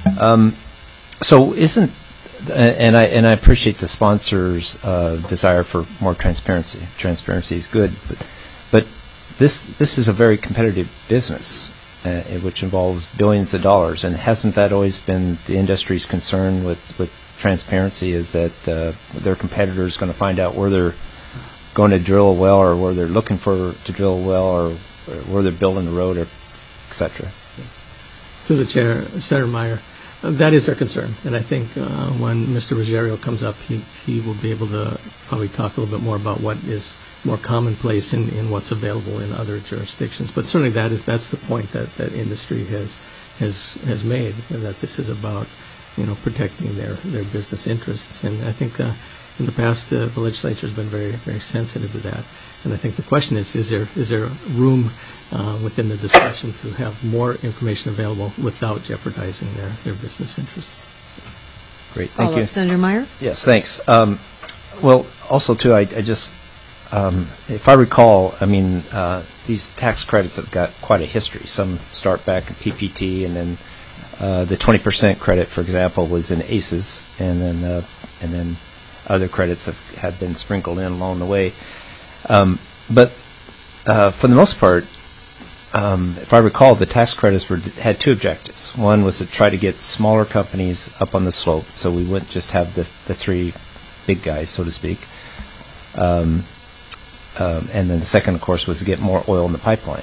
[SPEAKER 14] So and I appreciate the sponsor's desire for more transparency. Transparency is good, but this is a very competitive business, which involves billions of dollars, and hasn't that always been the industry's concern with transparency? Is that their competitors going to find out where they're going to drill a well, or where they're looking to drill a well, or where they're building a road, or et cetera?
[SPEAKER 13] Through the chair, Senator Meyer, that is our concern, and I think when Mr. Ruggiero comes up, he will be able to probably talk a little bit more about what is more commonplace in what's available in other jurisdictions. But certainly that's the point that industry has made, that this is about protecting their business interests. And I think in the past the legislature has been very, very sensitive to that. And I think the question is there room within the discussion to have more information available without jeopardizing their business interests?
[SPEAKER 14] Great, thank you.
[SPEAKER 1] Senator Meyer?
[SPEAKER 14] Yes, thanks. Well, also too, I just if I recall, these tax credits have got quite a history. Some start back in PPT, and then the 20% credit, for example, was in ACES, and then other credits have been sprinkled in along the way. But for the most part, if I recall, the tax credits had 2 objectives. One was to try to get smaller companies up on the slope, so we wouldn't just have the 3 big guys, so to speak. And then the second, of course, was to get more oil in the pipeline.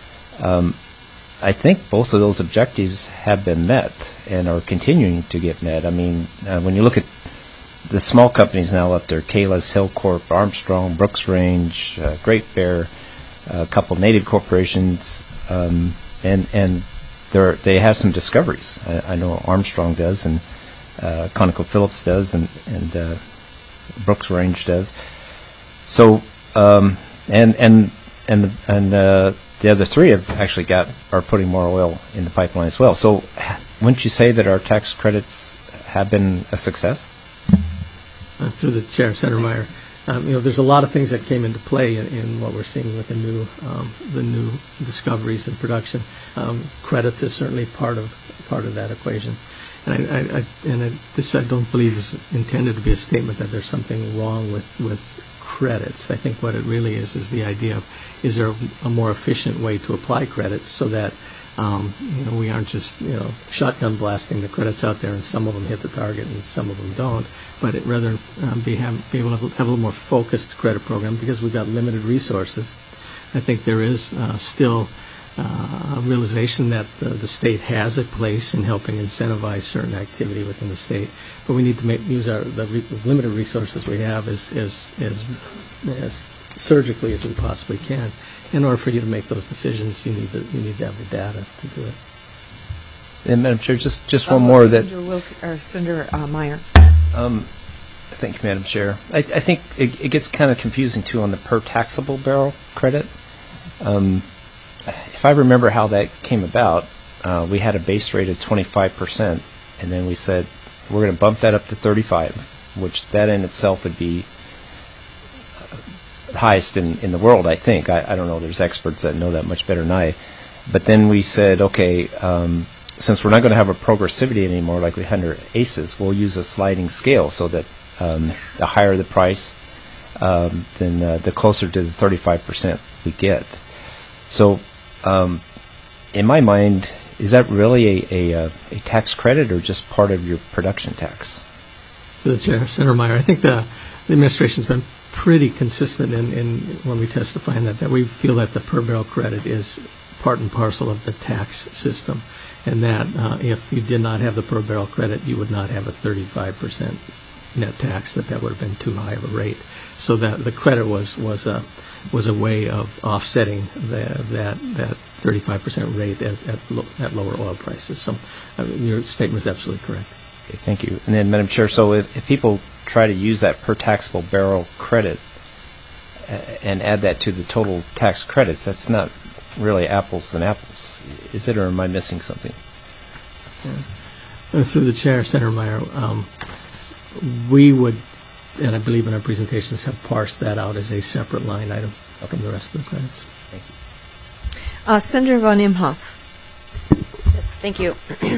[SPEAKER 14] I think both of those objectives have been met and are continuing to get met. I mean, when you look at the small companies now up there, Kalis, Hillcorp, Armstrong, Brooks Range, Great Bear, a couple native corporations, and they have some discoveries. I know Armstrong does, and ConocoPhillips does, and Brooks Range does. So, and the other three have actually are putting more oil in the pipeline as well. So, wouldn't you say that our tax credits have been a success?
[SPEAKER 13] Through the chair, Senator Meyer, there's a lot of things that came into play in what we're seeing with the new discoveries and production. Credits is certainly part of that equation, and this I don't believe is intended to be a statement that there's something wrong with credits. I think what it really is the idea of, is there a more efficient way to apply credits so that we aren't just shotgun blasting the credits out there and some of them hit the target and some of them don't, but it rather be able to have a little more focused credit program because we've got limited resources. I think there is still a realization that the state has a place in helping incentivize certain activity within the state, but we need to use the limited resources we have as surgically as we possibly can. In order for you to make those decisions, you need to have the data to do it.
[SPEAKER 14] And Madam Chair, just one more that.
[SPEAKER 1] Senator Meyer.
[SPEAKER 14] Thank you, Madam Chair. I think it gets kind of confusing too on the per taxable barrel credit. If I remember how that came about, we had a base rate of 25%, and then we said we're going to bump that up to 35, which that in itself would be highest in the world, I think. I don't know. There's experts that know that much better than I. But then we said, okay, since we're not going to have a progressivity anymore like we had under ACES, we'll use a sliding scale so that the higher the price, then the closer to the 35% we get. So in my mind, is that really a tax credit or just part of your production tax?
[SPEAKER 13] To the Chair, Senator Meyer, I think the administration's been pretty consistent in when we testify in that we feel that the per barrel credit is part and parcel of the tax system, and that if you did not have the per barrel credit, you would not have a 35% net tax. That would have been too high of a rate. So that the credit was a way of offsetting that 35% rate at lower oil prices. So your statement is absolutely correct.
[SPEAKER 14] Okay, thank you. And then, Madam Chair, so if people try to use that per taxable barrel credit and add that to the total tax credits, that's not really apples and apples, is it, or am I missing something?
[SPEAKER 13] Yeah. Through the Chair, Senator Meyer, we would, and I believe in our presentations, have parsed that out as a separate line item from the rest of the credits.
[SPEAKER 1] Thank you. Senator von Imhoff.
[SPEAKER 10] Yes, thank you.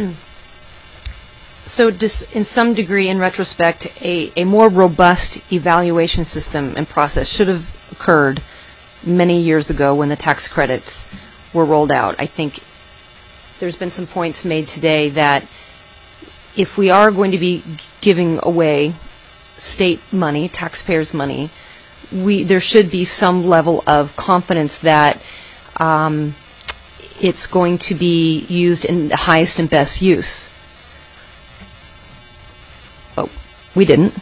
[SPEAKER 10] So just in some degree, in retrospect, a more robust evaluation system and process should have occurred many years ago when the tax credits were rolled out. I think there's been some points made today that if we are going to be giving away state money, taxpayers' money, there should be some level of confidence that it's going to be used in the highest and best use. But we didn't.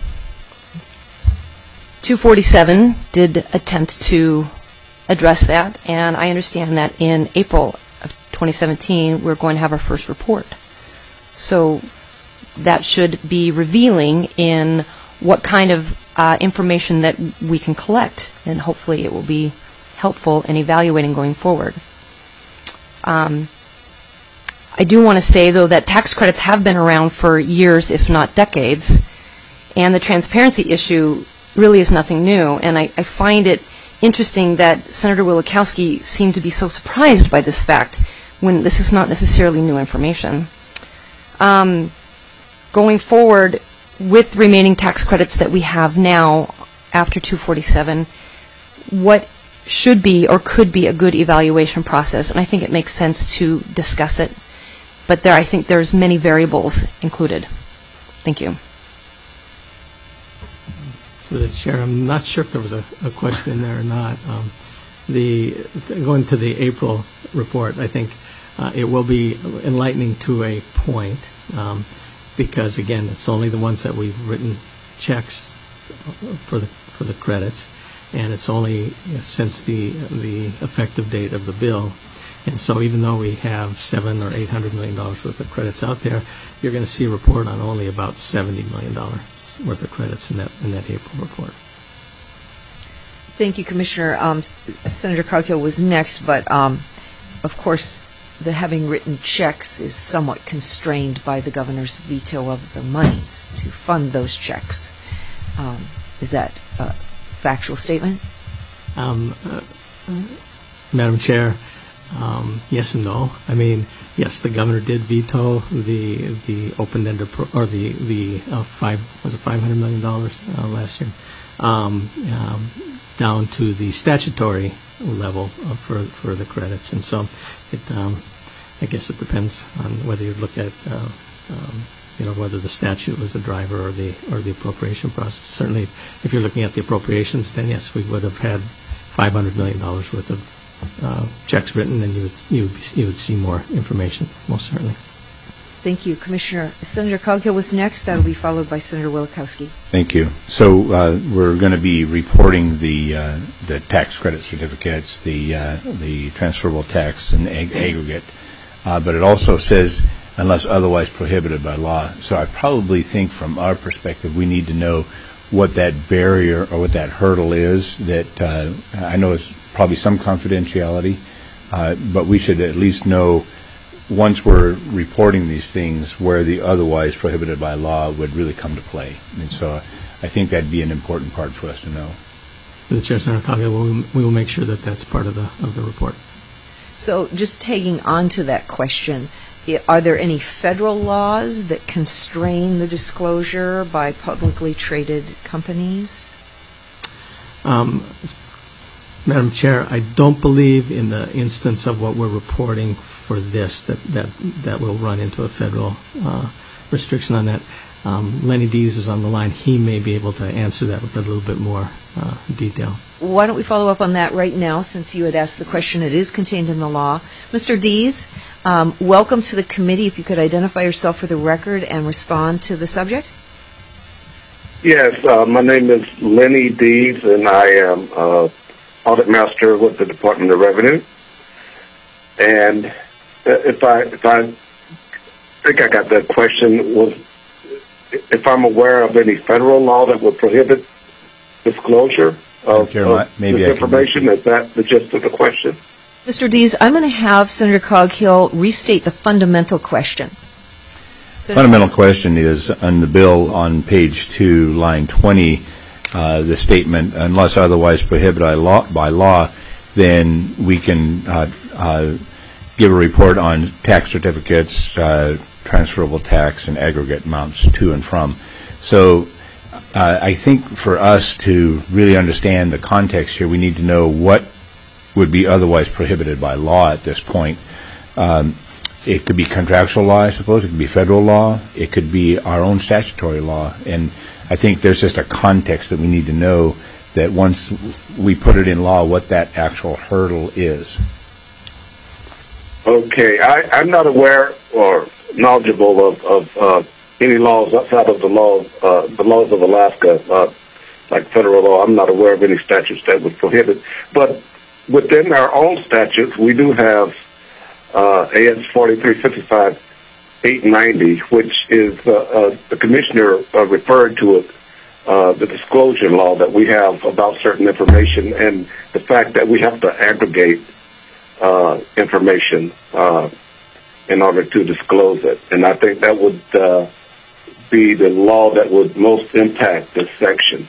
[SPEAKER 10] 247 did attempt to address that, and I understand that in April of 2017 we're going to have our first report. So that should be revealing in what kind of information that we can collect, and hopefully it will be helpful in evaluating going forward. I do want to say, though, that tax credits have been around for years, if not decades, and the transparency issue really is nothing new, and I find it interesting that Senator Wielechowski seemed to be so surprised by this fact when this is not necessarily new information. Going forward, with remaining tax credits that we have now after 247, what should be or could be a good evaluation process, and I think it makes sense to discuss it, but I think there's many variables included. Thank you.
[SPEAKER 13] Through the chair, I'm not sure if there was a question in there or not. Going to the April report, I think it will be enlightening to a point, because again, it's only the ones that we've written checks for the credits, and it's only since the effective date of the bill. And so even though we have $700 or $800 million worth of credits out there, you're going to see a report on only about $70 million worth of credits in that April report.
[SPEAKER 1] Thank you, Commissioner. Senator Coghill was next, but of course, the having written checks is somewhat constrained by the governor's veto of the monies to fund those checks. Is that a factual statement?
[SPEAKER 13] Madam Chair, yes and no. I mean, yes, the governor did veto the open-ended or the $500 million last year, down to the statutory level for the credits, and so I guess it depends on whether you look at whether the statute was the driver or the appropriation process. Certainly, if you're looking at the appropriations, then yes, we would have had $500 million worth of checks written, and you would see more information, most certainly.
[SPEAKER 1] Thank you, Commissioner. Senator Coghill was next. That will be followed by Senator Wielechowski.
[SPEAKER 5] Thank you. So we're going to be reporting the tax credit certificates, the transferable tax and aggregate, but it also says unless otherwise prohibited by law. So I probably think from our perspective we need to know what that barrier or what that hurdle is. That I know it's probably some confidentiality, but we should at least know once we're reporting these things where the otherwise prohibited by law would really come to play. And so I think that'd be an important part for us to know.
[SPEAKER 13] The Chair, Senator Coghill, we will make sure that that's part of the report.
[SPEAKER 1] So just tagging on to that question, are there any federal laws that constrain the disclosure by publicly traded companies?
[SPEAKER 13] Madam Chair, I don't believe in the instance of what we're reporting for this that will run into a federal restriction on that. Lenny Dees is on the line. He may be able to answer that with a little bit more detail.
[SPEAKER 1] Why don't we follow up on that right now, since you had asked the question. It is contained in the law. Mr. Dees, welcome to the committee. If you could identify yourself for the record and respond to the subject.
[SPEAKER 15] Yes, my name is Lenny Dees, and I am audit master with the Department of Revenue. And if I think I got that question, was if I'm aware of any federal law that would prohibit disclosure of this information. Is that the gist of the question?
[SPEAKER 1] Mr. Dees, I'm going to have Senator Coghill restate the fundamental question.
[SPEAKER 5] Fundamental question is on the bill on page 2, line 20, the statement, unless otherwise prohibited by law, then we can give a report on tax certificates, transferable tax, and aggregate amounts to and from. So I think for us to really understand the context here, we need to know what would be otherwise prohibited by law at this point. It could be contractual law, I suppose. It could be federal law. It could be our own statutory law. And I think there's just a context that we need to know that once we put it in law, what that actual hurdle is.
[SPEAKER 15] Okay. I'm not aware or knowledgeable of any laws outside of the laws of Alaska, like federal law. I'm not aware of any statutes that would prohibit. But within our own statutes, we do have AS 4355-890, which is the commissioner referred to it, the disclosure law that we have about certain information and the fact that we have to aggregate information in order to disclose it. And I think that would be the law that would most impact this section.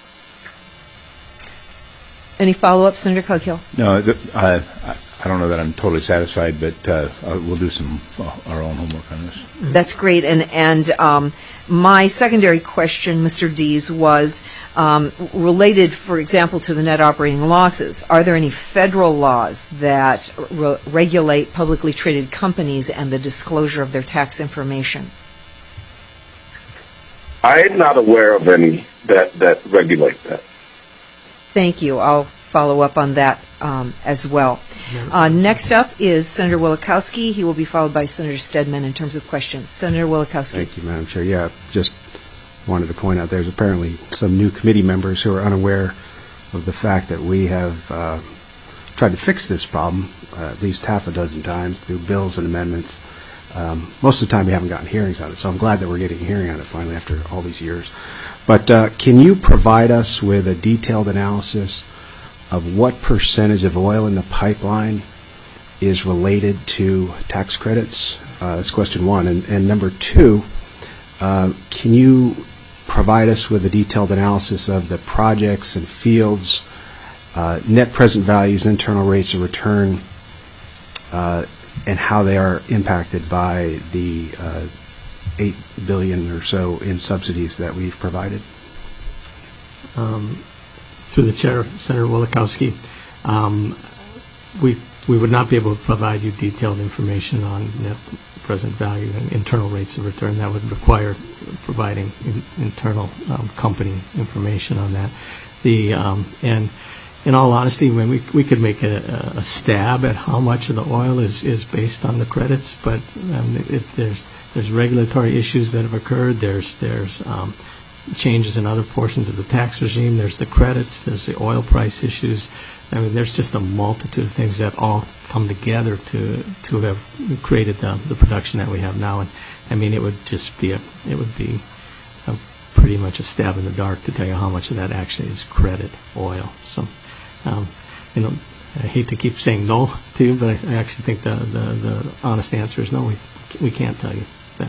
[SPEAKER 1] Any follow-up, Senator Coghill?
[SPEAKER 5] No, I don't know that I'm totally satisfied, but we'll do our own homework on this.
[SPEAKER 1] That's great. And my secondary question, Mr. Dees, was related, for example, to the net operating losses. Are there any federal laws that regulate publicly traded companies and the disclosure of their tax information?
[SPEAKER 15] I am not aware of any that regulate that.
[SPEAKER 1] Thank you. I'll follow up on that as well. Next up is Senator Wielechowski. He will be followed by Senator Stedman in terms of questions. Senator Wielechowski.
[SPEAKER 12] Thank you, Madam Chair. Yeah, just wanted to point out there's apparently some new committee members who are unaware of the fact that we have tried to fix this problem at least half a dozen times through bills and amendments. Most of the time we haven't gotten hearings on it, so I'm glad that we're getting a hearing on it finally after all these years. But can you provide us with a detailed analysis of what percentage of oil in the pipeline is related to tax credits? That's question one. And number two, can you provide us with a detailed analysis of the projects and fields, net present values, internal rates of return, and how they are impacted by the $8 billion or so in subsidies that we've provided?
[SPEAKER 13] Through the chair, Senator Wielechowski, we would not be able to provide you detailed information on net present value and internal rates of return. That would require providing internal company information on that. And in all honesty, we could make a stab at how much of the oil is based on the credits, but there's regulatory issues that have occurred. There's changes in other portions of the tax regime. There's the credits. There's the oil price issues. I mean, there's just a multitude of things that all come together to have created the production that we have now. And I mean, it would be pretty much a stab in the dark to tell you how much of that actually is credit oil. So, I hate to keep saying no to you, but I actually think the honest answer is no. We can't tell you that.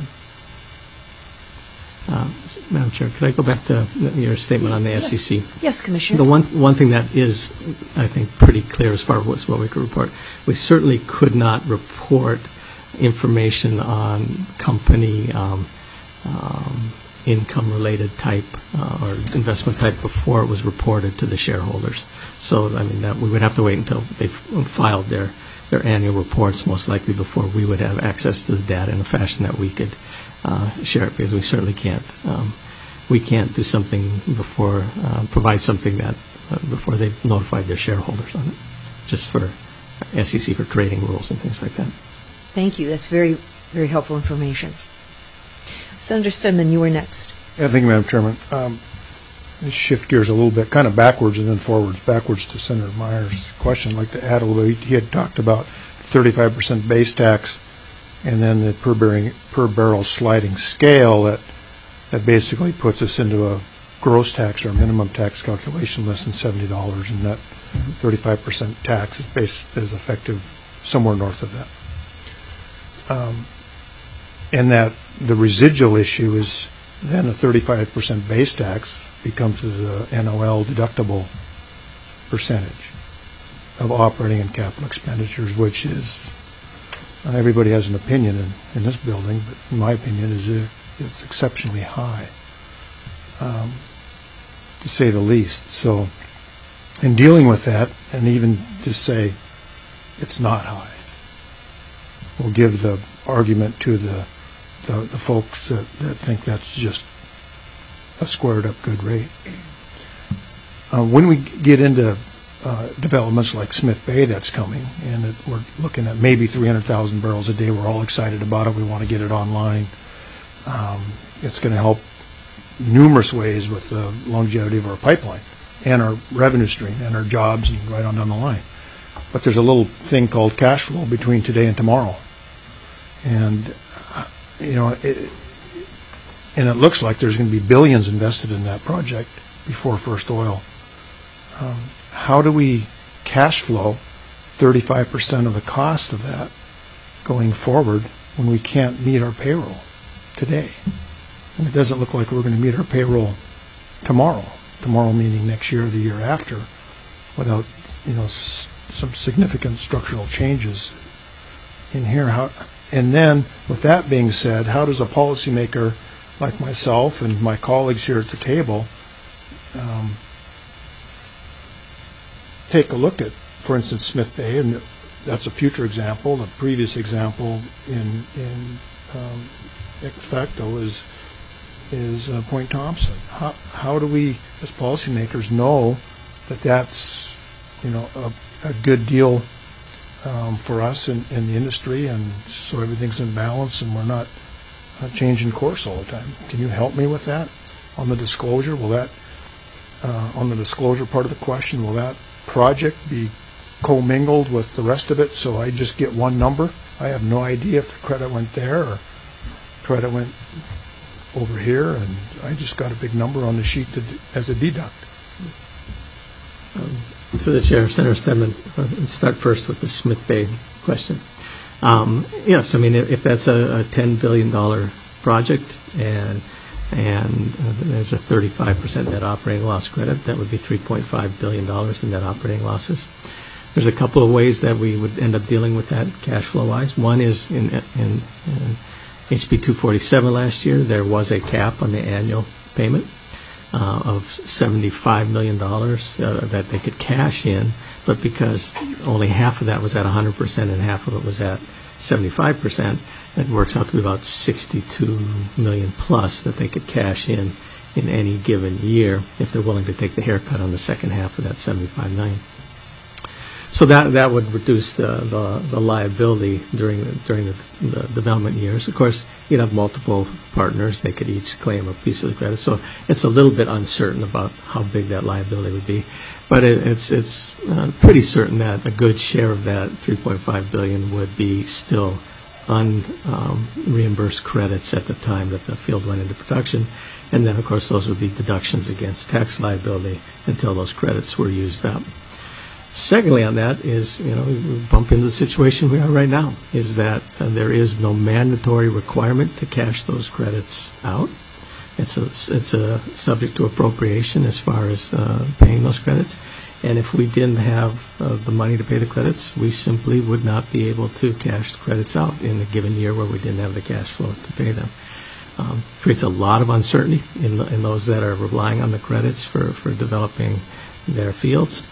[SPEAKER 13] Madam Chair, could I go back to your statement on the SEC?
[SPEAKER 1] Yes, Commissioner.
[SPEAKER 13] The one thing that is, I think, pretty clear as far as what we could report, we certainly could not report information on company income-related type or investment type before it was reported to the shareholders. So, I mean, that we would have to wait until they filed their annual reports, most likely before we would have access to the data in a fashion that we could share it, because we certainly can't. We can't do something before, provide something that before they've notified their shareholders on it, just for SEC for trading rules and things like that.
[SPEAKER 1] Thank you. That's very, very helpful information. Senator Stedman, you were next.
[SPEAKER 6] Yeah, thank you, Madam Chairman. Let's shift gears a little bit, kind of backwards and then forwards. Backwards to Senator Myers' question. I'd like to add a little bit. He had talked about 35% base tax and then the per barrel sliding scale that basically puts us into a gross tax or minimum tax calculation less than $70, and that 35% tax is effective somewhere north of that. And that the residual issue is then a 35% base tax becomes the NOL deductible percentage of operating and capital expenditures, which is, everybody has an opinion in this building, but in my opinion it's exceptionally high, to say the least. So in dealing with that, and even to say it's not high, we'll give the argument to the folks that think that's just a squared up good rate. When we get into developments like Smith Bay that's coming, and we're looking at maybe 300,000 barrels a day, we're all excited about it, we want to get it online. It's going to help numerous ways with the longevity of our pipeline and our revenue stream and our jobs and right on down the line. But there's a little thing called cash flow between today and tomorrow. And and it looks like there's going to be billions invested in that project before first oil. How do we cash flow 35% of the cost of that going forward when we can't meet our payroll today? And it doesn't look like we're going to meet our payroll tomorrow meaning next year or the year after, without some significant structural changes in here. And then, with that being said, how does a policymaker like myself and my colleagues here at the table take a look at, for instance, Smith Bay, and that's a future example. The previous example in ex facto is is Point Thompson. How do we, as policymakers, know that that's, a good deal for us in the industry, and so everything's in balance and we're not changing course all the time? Can you help me with that on the disclosure? Will that, on the disclosure part of the question, will that project be commingled with the rest of it, so I just get one number? I have no idea if the credit went there or credit went over here, and I just got a big number on the sheet as a deduct.
[SPEAKER 13] Through the chair, Senator Stedman, let's start first with the Smith Bay question. Yes, I mean, if that's a $10 billion project and there's a 35% net operating loss credit, that would be $3.5 billion in net operating losses. There's a couple of ways that we would end up dealing with that cash flow wise. One is in HB 247 last year, there was a cap on the annual payment of $75 million that they could cash in, but because only half of that was at 100% and half of it was at 75%, it works out to be about $62 million plus that they could cash in any given year if they're willing to take the haircut on the second half of that $75 million. So that would reduce the liability during the development years. Of course, you'd have multiple partners; they could each claim a piece of the credit. So it's a little bit uncertain about how big that liability would be, but it's pretty certain that a good share of that $3.5 billion would be still unreimbursed credits at the time that the field went into production, and then of course those would be deductions against tax liability until those credits were used up. Secondly on that is, we bump into the situation we are right now, is that there is no mandatory requirement to cash those credits out. It's a subject to appropriation as far as paying those credits. And if we didn't have the money to pay the credits, we simply would not be able to cash the credits out in a given year where we didn't have the cash flow to pay them. Creates a lot of uncertainty in those that are relying on the credits for developing their fields.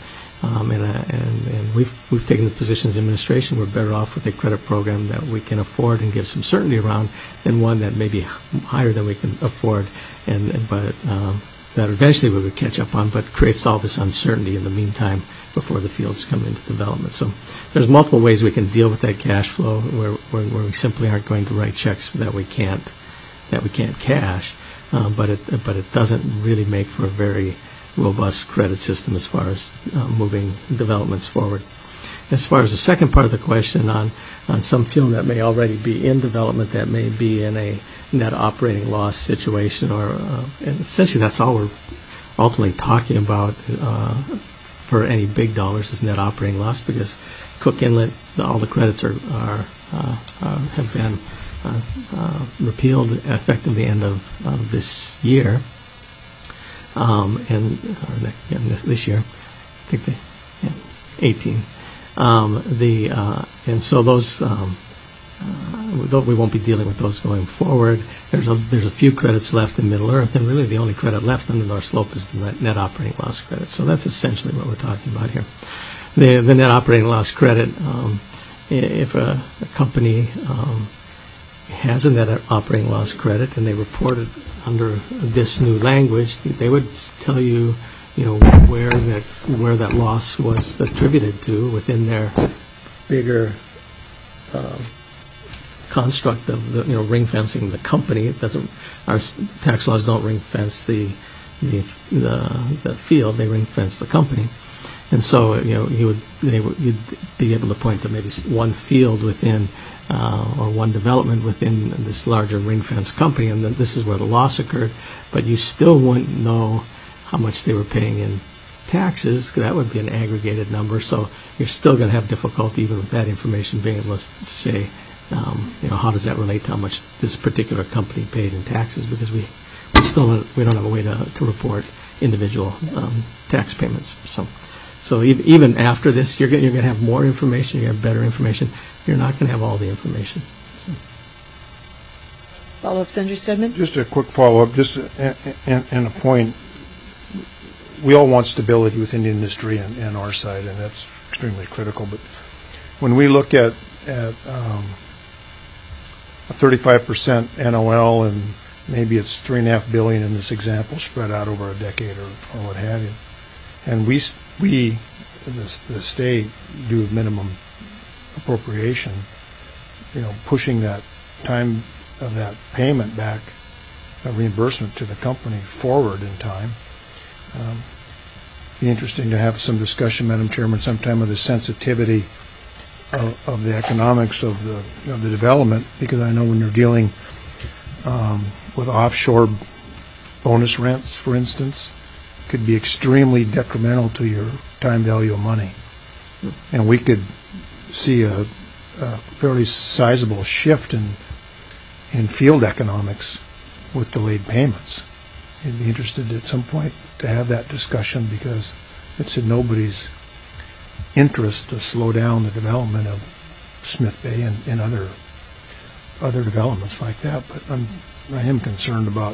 [SPEAKER 13] And we've taken the position as administration we're better off with a credit program that we can afford and give some certainty around than one that may be higher than we can afford, but that eventually we would catch up on, but creates all this uncertainty in the meantime before the fields come into development. So there's multiple ways we can deal with that cash flow where we simply aren't going to write checks that we can't cash, but it doesn't really make for a very robust credit system as far as moving developments forward. As far as the second part of the question on some field that may already be in development that may be in a net operating loss situation, and essentially that's all we're ultimately talking about for any big dollars is net operating loss, because Cook Inlet, all the credits have been repealed effective the end of this year. This year, I think 18. And so those, we won't be dealing with those going forward. There's a few credits left in Middle Earth, and really the only credit left under North Slope is the net operating loss credit. So that's essentially what we're talking about here. The net operating loss credit, if a company has a net operating loss credit and they report it under this new language, they would tell you, where that loss was attributed to within their bigger construct of ring fencing the company. It doesn't. Our tax laws don't ring fence the field; they ring fence the company. And so you'd be able to point to maybe one field within. Or one development within this larger ring fence company, and this is where the loss occurred, but you still wouldn't know how much they were paying in taxes. That would be an aggregated number, so you're still going to have difficulty even with that information being able to say, how does that relate to how much this particular company paid in taxes, because we don't have a way to report individual tax payments. So even after this, you're going to have more information, you have better information. You're not going to have all the information.
[SPEAKER 1] Follow-up, Senator Stedman?
[SPEAKER 6] Just a quick follow-up, just and a point. We all want stability within the industry and our side, and that's extremely critical. But when we look at a 35% NOL and maybe it's $3.5 billion in this example spread out over a decade or what have you. And we the state, do minimum appropriation, pushing that time of that payment back, a reimbursement to the company forward in time. Be interesting to have some discussion, Madam Chairman, sometime of the sensitivity of the economics of the development, because I know when you're dealing with offshore bonus rents, for instance, could be extremely detrimental to your time value of money. And we could see a fairly sizable shift in field economics with delayed payments. I'd be interested at some point to have that discussion, because it's in nobody's interest to slow down the development of Smith Bay and other developments like that. But I am concerned about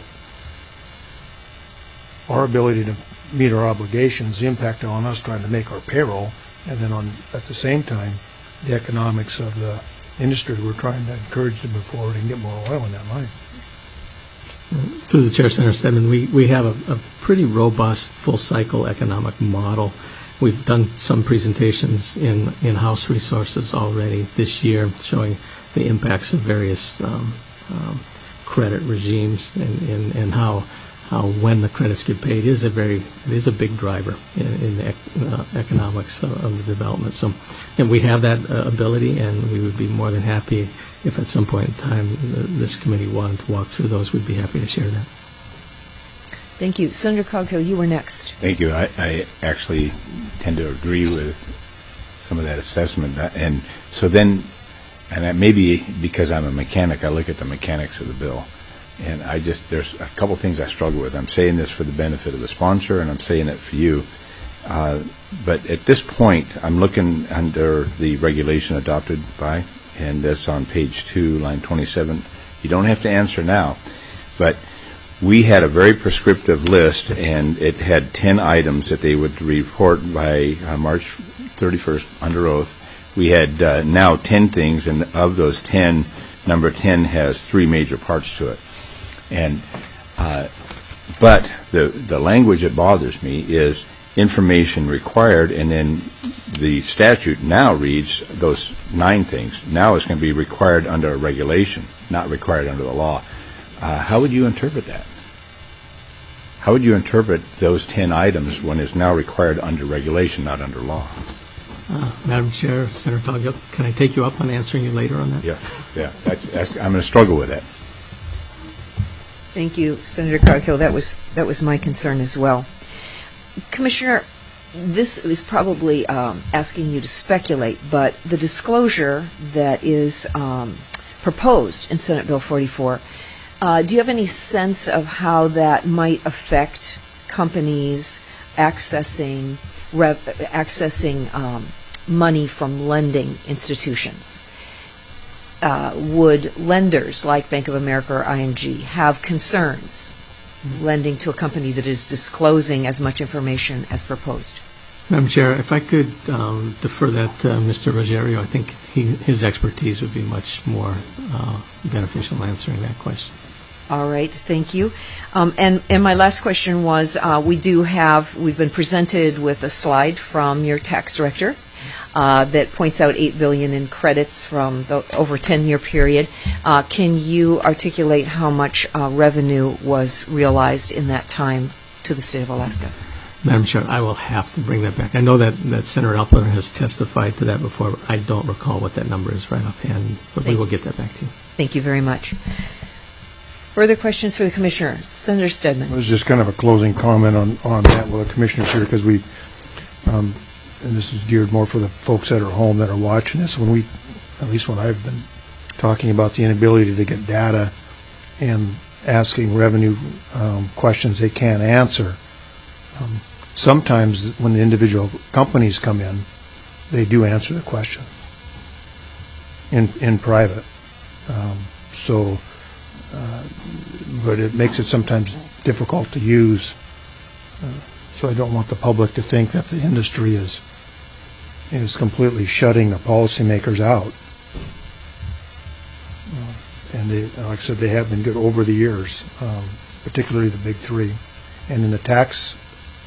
[SPEAKER 6] our ability to meet our obligations, the impact on us trying to make our payroll, and then at the same time, the economics of the industry we're trying to encourage to move forward and get more oil in that line.
[SPEAKER 13] Through the chair, Senator Stedman, we have a pretty robust full-cycle economic model. We've done some presentations in House Resources already this year showing the impacts of various credit regimes and how when the credits get paid is a big driver in the economics of the development. So, and we have that ability, and we would be more than happy if at some point in time this committee wanted to walk through those. We'd be happy to share that.
[SPEAKER 1] Thank you. Senator Coghill, you were next.
[SPEAKER 5] Thank you. I actually tend to agree with some of that assessment. And so then, and maybe because I'm a mechanic, I look at the mechanics of the bill. And there's a couple things I struggle with. I'm saying this for the benefit of the sponsor, and I'm saying it for you. But at this point, I'm looking under the regulation adopted by, and that's on page 2, line 27. You don't have to answer now, but we had a very prescriptive list, and it had 10 items that they would report by March 31st under oath. We had now 10 things, and of those 10, number 10 has 3 major parts to it. And but the language that bothers me is information required, and then the statute now reads those 9 things. Now it's going to be required under a regulation, not required under the law. How would you interpret that? How would you interpret those 10 items when it's now required under regulation, not under law?
[SPEAKER 13] Madam Chair, Senator Coghill, can I take you up on answering you later on that?
[SPEAKER 5] Yeah. I'm going to struggle with that.
[SPEAKER 1] Thank you, Senator Coghill. That was my concern as well. Commissioner, this is probably asking you to speculate, but the disclosure that is proposed in Senate Bill 44, do you have any sense of how that might affect companies accessing money from lending institutions? Would lenders like Bank of America or ING have concerns lending to a company that is disclosing as much information as proposed?
[SPEAKER 13] Madam Chair, if I could defer that to Mr. Ruggiero, I think his expertise would be much more beneficial in answering that question.
[SPEAKER 1] All right, thank you. And my last question was, we've been presented with a slide from your tax director that points out $8 billion in credits from the over 10-year period. Can you articulate how much revenue was realized in that time to the state of Alaska?
[SPEAKER 13] Madam Chair, I will have to bring that back. I know that Senator Upler has testified to that before, but I don't recall what that number is right offhand, but we will get that back to you. Thank
[SPEAKER 1] you very much. Further questions for the Commissioner? Senator Stedman.
[SPEAKER 6] It was just kind of a closing comment on that with the Commissioners here, because we, and this is geared more for the folks that are home that are watching this, at least when I've been talking about the inability to get data and asking revenue questions they can't answer. Sometimes when the individual companies come in, they do answer the question in private. But it makes it sometimes difficult to use. So I don't want the public to think that the industry is completely shutting the policymakers out. and they, like I said, they have been good over the years, particularly the big three. And in the tax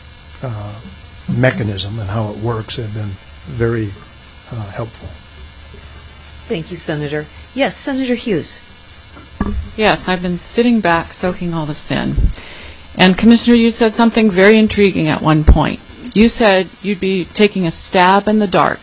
[SPEAKER 6] mechanism and how it works, they've been very helpful.
[SPEAKER 1] Thank you, Senator. Yes, Senator Hughes.
[SPEAKER 16] Yes, I've been sitting back soaking all this in. And Commissioner, you said something very intriguing at one point. You said you'd be taking a stab in the dark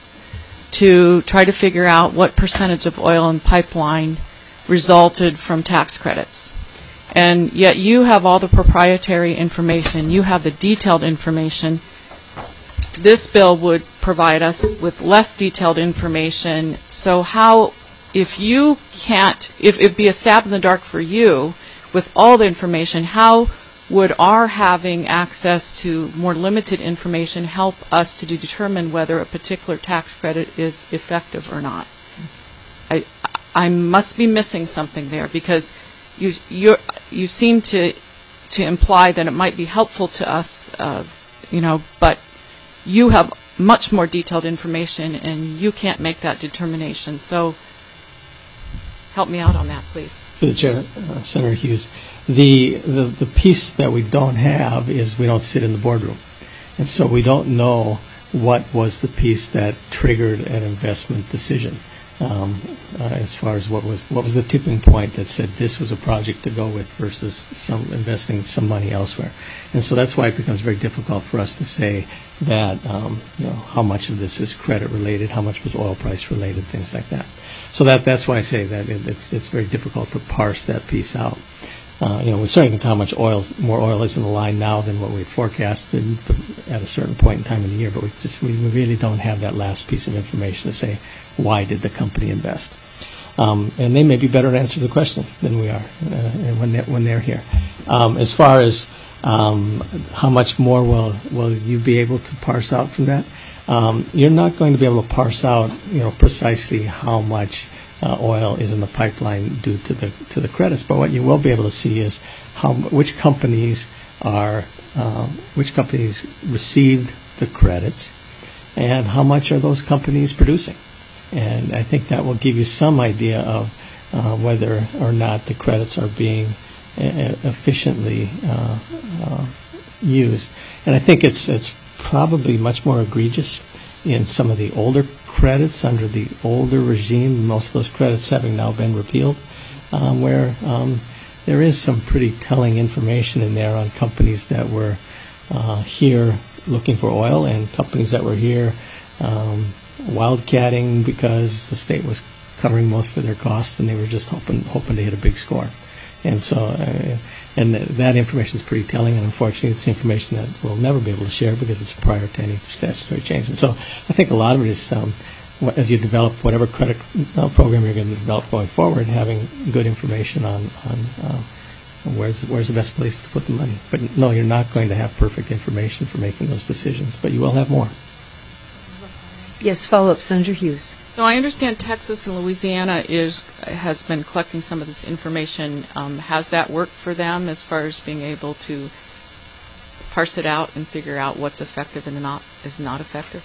[SPEAKER 16] to try to figure out what percentage of oil and pipeline resulted from tax credits. And yet you have all the proprietary information. You have the detailed information. This bill would provide us with less detailed information. So how, if you can't, if it'd be a stab in the dark for you with all the information, how would our having access to more limited information help us to determine whether a particular tax credit is effective or not? I must be missing something there, because you seem to imply that it might be helpful to us, but you have much more detailed information and you can't make that determination. So help me out on that, please.
[SPEAKER 13] Through the chair, Senator Hughes, the piece that we don't have is we don't sit in the boardroom, and so we don't know what was the piece that triggered an investment decision. As far as what was the tipping point that said this was a project to go with versus some investing some money elsewhere. And so that's why it becomes very difficult for us to say that how much of this is credit related, how much was oil price related, things like that. So that's why I say that it's very difficult to parse that piece out. We certainly can tell how much more oil is in the line now than what we forecasted at a certain point in time in the year, but we really don't have that last piece of information to say why did the company invest. And they may be better to answer the question than we are when they're here. As far as how much more will you be able to parse out from that? You're not going to be able to parse out precisely how much oil is in the pipeline due to the credits, but what you will be able to see is which companies received the credits and how much are those companies producing. And I think that will give you some idea of whether or not the credits are being efficiently used. And I think it's probably much more egregious in some of the older credits under the older regime, most of those credits having now been repealed, where there is some pretty telling information in there on companies that were here looking for oil and companies that were here wildcatting because the state was covering most of their costs and they were just hoping to hit a big score. And so and that information is pretty telling, and unfortunately it's information that we'll never be able to share because it's prior to any statutory change. And so I think a lot of it is as you develop whatever credit program you're going to develop going forward, having good information on where's the best place to put the money. But no, you're not going to have perfect information for making those decisions, but you will have more.
[SPEAKER 1] Yes, follow-up, Senator Hughes.
[SPEAKER 16] So I understand Texas and Louisiana has been collecting some of this information. Has that worked for them as far as being able to parse it out and figure out what's effective and is not effective?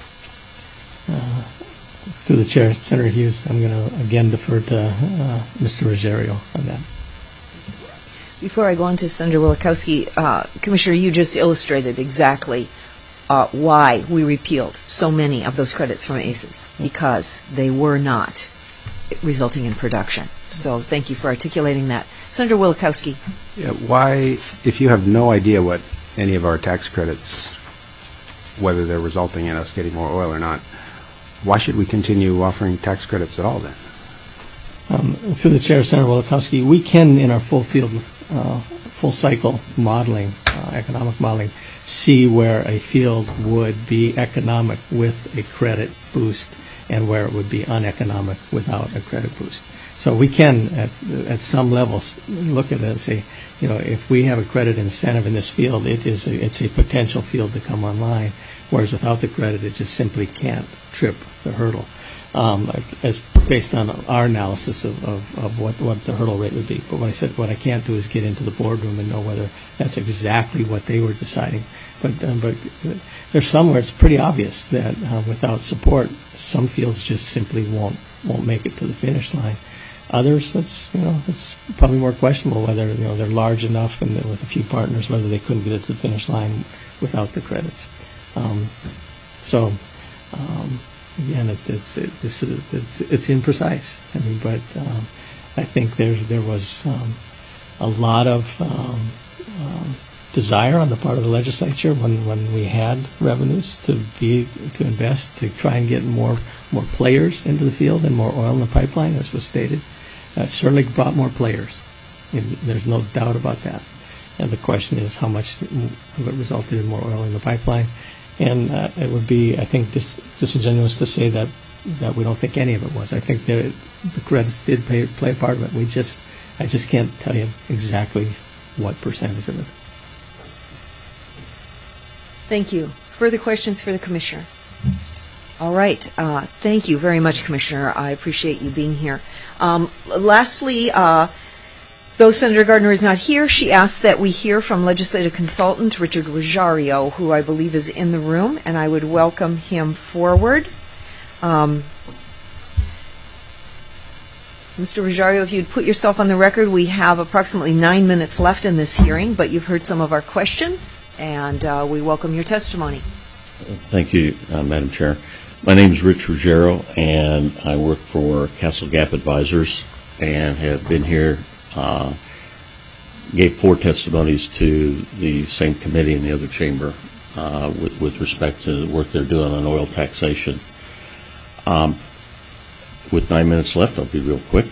[SPEAKER 13] Through the chair, Senator Hughes, I'm going to again defer to Mr. Ruggiero on that.
[SPEAKER 1] Before I go on to Senator Wielechowski, Commissioner, you just illustrated exactly why we repealed so many of those credits from ACES, because they were not resulting in production. So thank you for articulating that. Senator Wielechowski.
[SPEAKER 12] Yeah, why, if you have no idea what any of our tax credits, whether they're resulting in us getting more oil or not, why should we continue offering tax credits at all then?
[SPEAKER 13] Through the chair, Senator Wielechowski, we can, in our full cycle modeling, economic modeling, see where a field would be economic with a credit boost and where it would be uneconomic without a credit boost. So we can, at some levels, look at it and say, if we have a credit incentive in this field, it's a potential field to come online, whereas without the credit, it just simply can't trip the hurdle. As based on our analysis of what the hurdle rate would be. But when I said what I can't do is get into the boardroom and know whether that's exactly what they were deciding. But there's some where it's pretty obvious that without support, some fields just simply won't make it to the finish line. Others, it's probably more questionable whether, they're large enough and with a few partners, whether they couldn't get it to the finish line without the credits. Again, it's imprecise. But I think there was a lot of desire on the part of the legislature when we had revenues to invest, to try and get more players into the field and more oil in the pipeline, as was stated. Certainly brought more players. There's no doubt about that. And the question is how much of it resulted in more oil in the pipeline. And it would be, I think, disingenuous to say that we don't think any of it was. I think the credits did play a part of it. I just can't tell you exactly what percentage of it.
[SPEAKER 1] Thank you. Further questions for the Commissioner? All right. Thank you very much, Commissioner. I appreciate you being here. Lastly, though Senator Gardner is not here, she asked that we hear from legislative consultant Richard Rosario, who I believe is in the room, and I would welcome him forward. Mr. Rosario, if you'd put yourself on the record, we have approximately 9 minutes left in this hearing, but you've heard some of our questions, and we welcome your testimony.
[SPEAKER 17] Thank you, Madam Chair. My name is Rich Ruggiero, and I work for Castle Gap Advisors and have been here, gave 4 testimonies to the same committee in the other chamber with respect to the work they're doing on oil taxation. With 9 minutes left, I'll be real quick.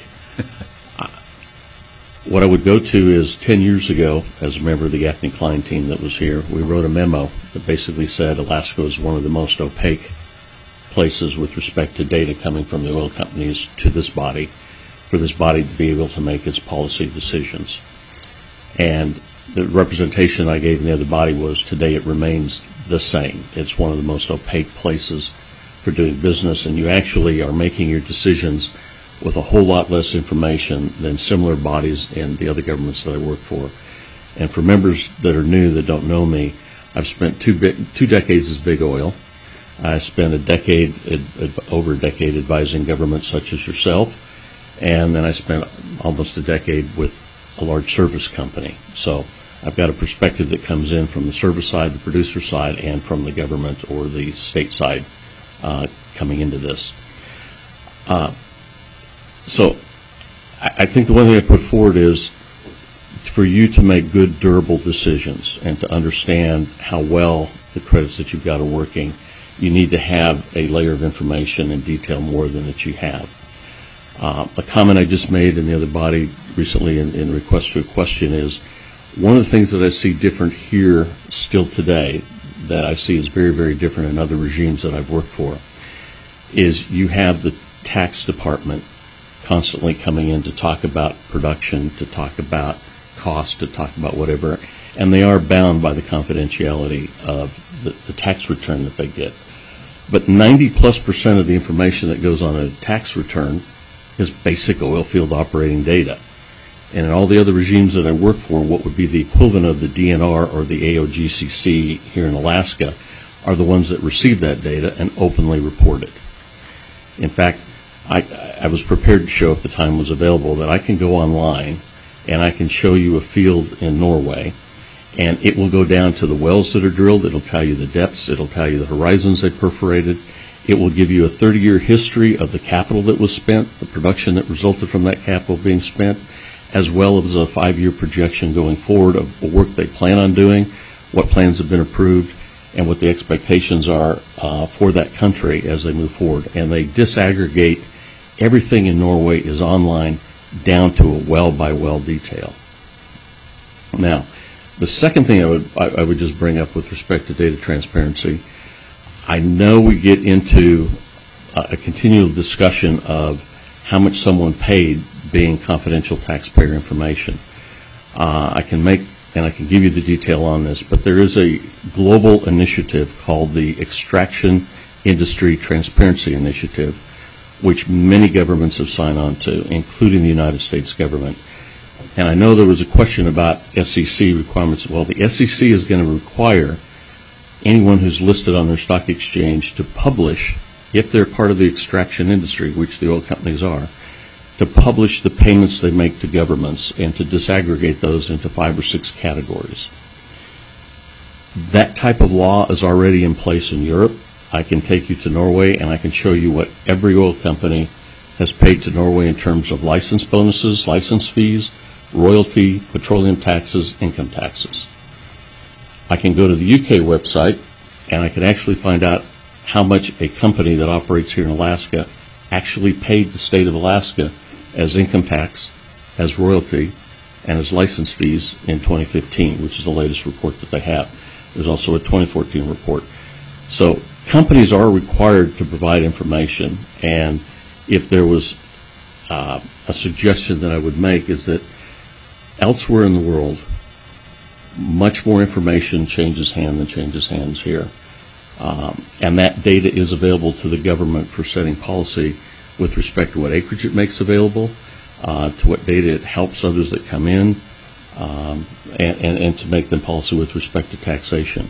[SPEAKER 17] What I would go to is 10 years ago, as a member of the Gaffney Klein team that was here, we wrote a memo that basically said Alaska is one of the most opaque places with respect to data coming from the oil companies to this body, for this body to be able to make its policy decisions. And the representation I gave in the other body was today it remains the same. It's one of the most opaque places for doing business, and you actually are making your decisions with a whole lot less information than similar bodies in the other governments that I work for. And for members that are new that don't know me, I've spent 2 decades as big oil. I spent over a decade advising governments such as yourself, and then I spent almost a decade with a large service company. So I've got a perspective that comes in from the service side, the producer side, and from the government or the state side coming into this. So I think the one thing I put forward is for you to make good, durable decisions and to understand how well the credits that you've got are working, you need to have a layer of information and detail more than that you have. A comment I just made in the other body recently in request to a question is one of the things that I see different here still today that I see is very, very different in other regimes that I've worked for is you have the tax department constantly coming in to talk about production, to talk about cost, to talk about whatever, and they are bound by the confidentiality of the tax return that they get. But 90+% of the information that goes on a tax return is basic oil field operating data. And in all the other regimes that I work for, what would be the equivalent of the DNR or the AOGCC here in Alaska are the ones that receive that data and openly report it. In fact, I was prepared to show, if the time was available, that I can go online and I can show you a field in Norway, and it will go down to the wells that are drilled. It'll tell you the depths. It'll tell you the horizons they perforated. It will give you a 30-year history of the capital that was spent, the production that resulted from that capital being spent, as well as a 5-year projection going forward of the work they plan on doing, what plans have been approved, and what the expectations are for that country as they move forward. And they disaggregate everything in Norway is online down to a well-by-well detail. Now, the second thing I would just bring up with respect to data transparency, I know we get into a continual discussion of how much someone paid being confidential taxpayer information. I can give you the detail on this, but there is a global initiative called the Extraction Industry Transparency Initiative, which many governments have signed on to, including the United States government. And I know there was a question about SEC requirements. Well, the SEC is going to require anyone who's listed on their stock exchange to publish, if they're part of the extraction industry, which the oil companies are, to publish the payments they make to governments and to disaggregate those into 5 or 6 categories. That type of law is already in place in Europe. I can take you to Norway and I can show you what every oil company has paid to Norway in terms of license bonuses, license fees, royalty, petroleum taxes, income taxes. I can go to the UK website and I can actually find out how much a company that operates here in Alaska actually paid the state of Alaska as income tax, as royalty, and as license fees in 2015, which is the latest report that they have. There's also a 2014 report. So companies are required to provide information, and if there was a suggestion that I would make is that elsewhere in the world, much more information changes hands than changes hands here. And that data is available to the government for setting policy with respect to what acreage it makes available, to what data it helps others that come in, and to make them policy with respect to taxation.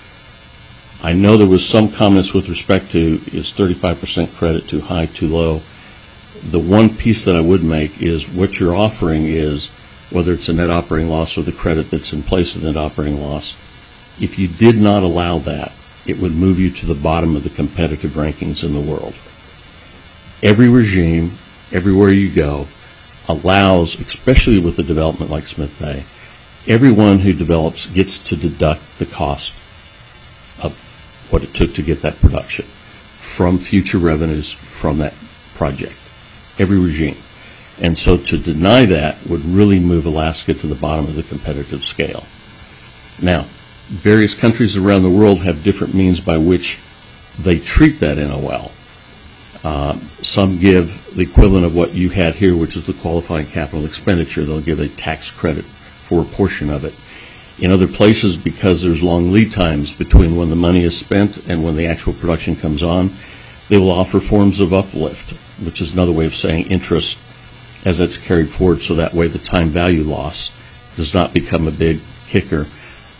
[SPEAKER 17] I know there was some comments with respect to is 35% credit too high, too low. The one piece that I would make is what you're offering is, whether it's a net operating loss or the credit that's in place of net operating loss, if you did not allow that, it would move you to the bottom of the competitive rankings in the world. Every regime, everywhere you go, allows, especially with a development like Smith Bay, everyone who develops gets to deduct the cost of what it took to get that production from future revenues from that project. Every regime. And so to deny that would really move Alaska to the bottom of the competitive scale. Now, various countries around the world have different means by which they treat that NOL. Some give the equivalent of what you had here, which is the qualifying capital expenditure. They'll give a tax credit for a portion of it. In other places, because there's long lead times between when the money is spent and when the actual production comes on, they will offer forms of uplift, which is another way of saying interest as it's carried forward, so that way the time value loss does not become a big kicker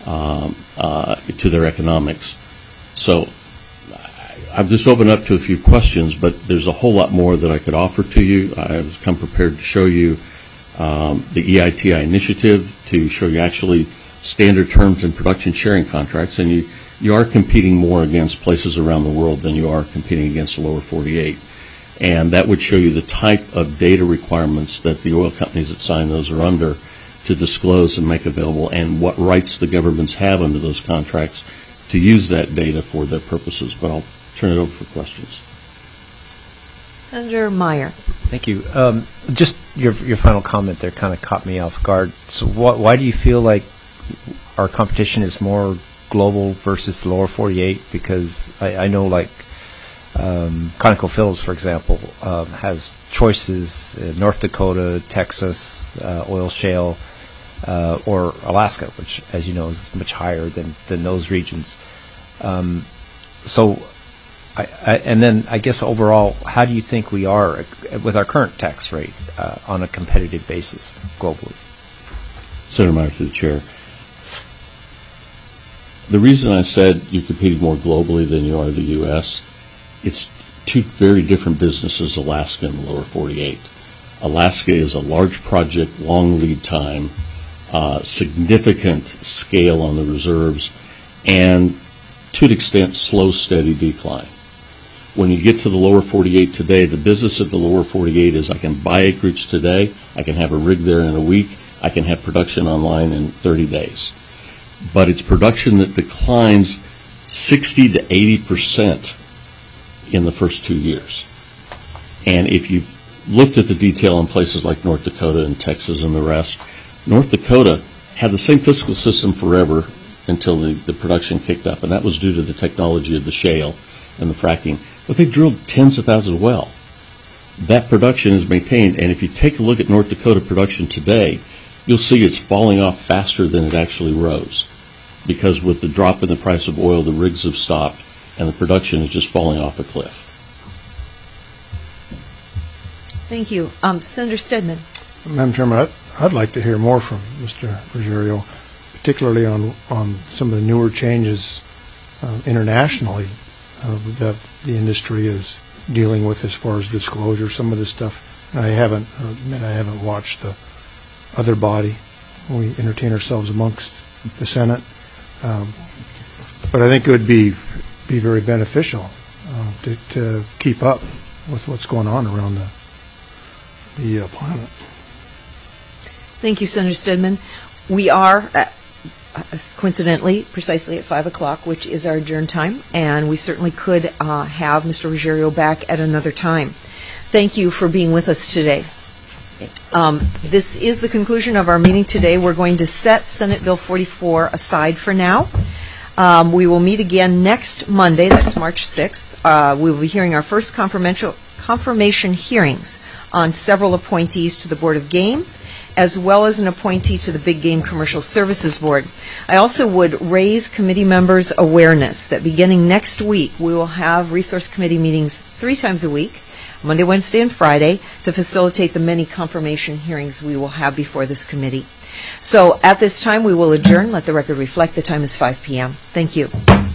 [SPEAKER 17] to their economics. So I've just opened up to a few questions, but there's a whole lot more that I could offer to you. I've come prepared to show you the EITI initiative, to show you actually standard terms and production sharing contracts, and you are competing more against places around the world than you are competing against the lower 48. And that would show you the type of data requirements that the oil companies that sign those are under to disclose and make available, and what rights the governments have under those contracts to use that data for their purposes. But I'll turn it over for questions.
[SPEAKER 1] Senator Meyer.
[SPEAKER 14] Thank you. Just your final comment there kind of caught me off guard. So why do you feel like our competition is more global versus the lower 48? Because I know like ConocoPhillips, for example, has choices in North Dakota, Texas, oil shale, or Alaska, which, as you know, is much higher than those regions. And then I guess overall, how do you think we are with our current tax rate on a competitive basis globally?
[SPEAKER 17] Senator Meyer, through the chair. The reason I said you're competing more globally than you are the U.S., it's two very different businesses, Alaska and the lower 48. Alaska is a large project, long lead time, significant scale on the reserves, and to an extent, slow, steady decline. When you get to the lower 48 today, the business of the lower 48 is I can buy acreage today, I can have a rig there in a week, I can have production online in 30 days. But it's production that declines 60 to 80% in the first 2 years. And if you looked at the detail in places like North Dakota and Texas and the rest, North Dakota had the same fiscal system forever until the production kicked up, and that was due to the technology of the shale and the fracking. But they drilled tens of thousands of wells. That production is maintained, and if you take a look at North Dakota production today, you'll see it's falling off faster than it actually rose, because with the drop in the price of oil, the rigs have stopped, and the production is just falling off a cliff.
[SPEAKER 1] Thank you. Senator Stedman.
[SPEAKER 6] Madam Chairman, I'd like to hear more from Mr. Ruggiero, particularly on some of the newer changes internationally that the industry is dealing with as far as disclosure. Some of the stuff I haven't watched the other body. We entertain ourselves amongst the Senate. But I think it would be very beneficial to keep up with what's going on around the planet.
[SPEAKER 1] Thank you, Senator Stedman. We are, coincidentally, precisely at 5 o'clock, which is our adjourn time, and we certainly could have Mr. Ruggiero back at another time. Thank you for being with us today. This is the conclusion of our meeting today. We're going to set Senate Bill 44 aside for now. We will meet again next Monday, that's March 6th. We will be hearing our first confirmation hearings on several appointees to the Board of Game, as well as an appointee to the Big Game Commercial Services Board. I also would raise committee members' awareness that beginning next week, we will have Resource Committee meetings 3 times a week, Monday, Wednesday, and Friday, to facilitate the many confirmation hearings we will have before this committee. So at this time, we will adjourn. Let the record reflect the time is 5 p.m. Thank you.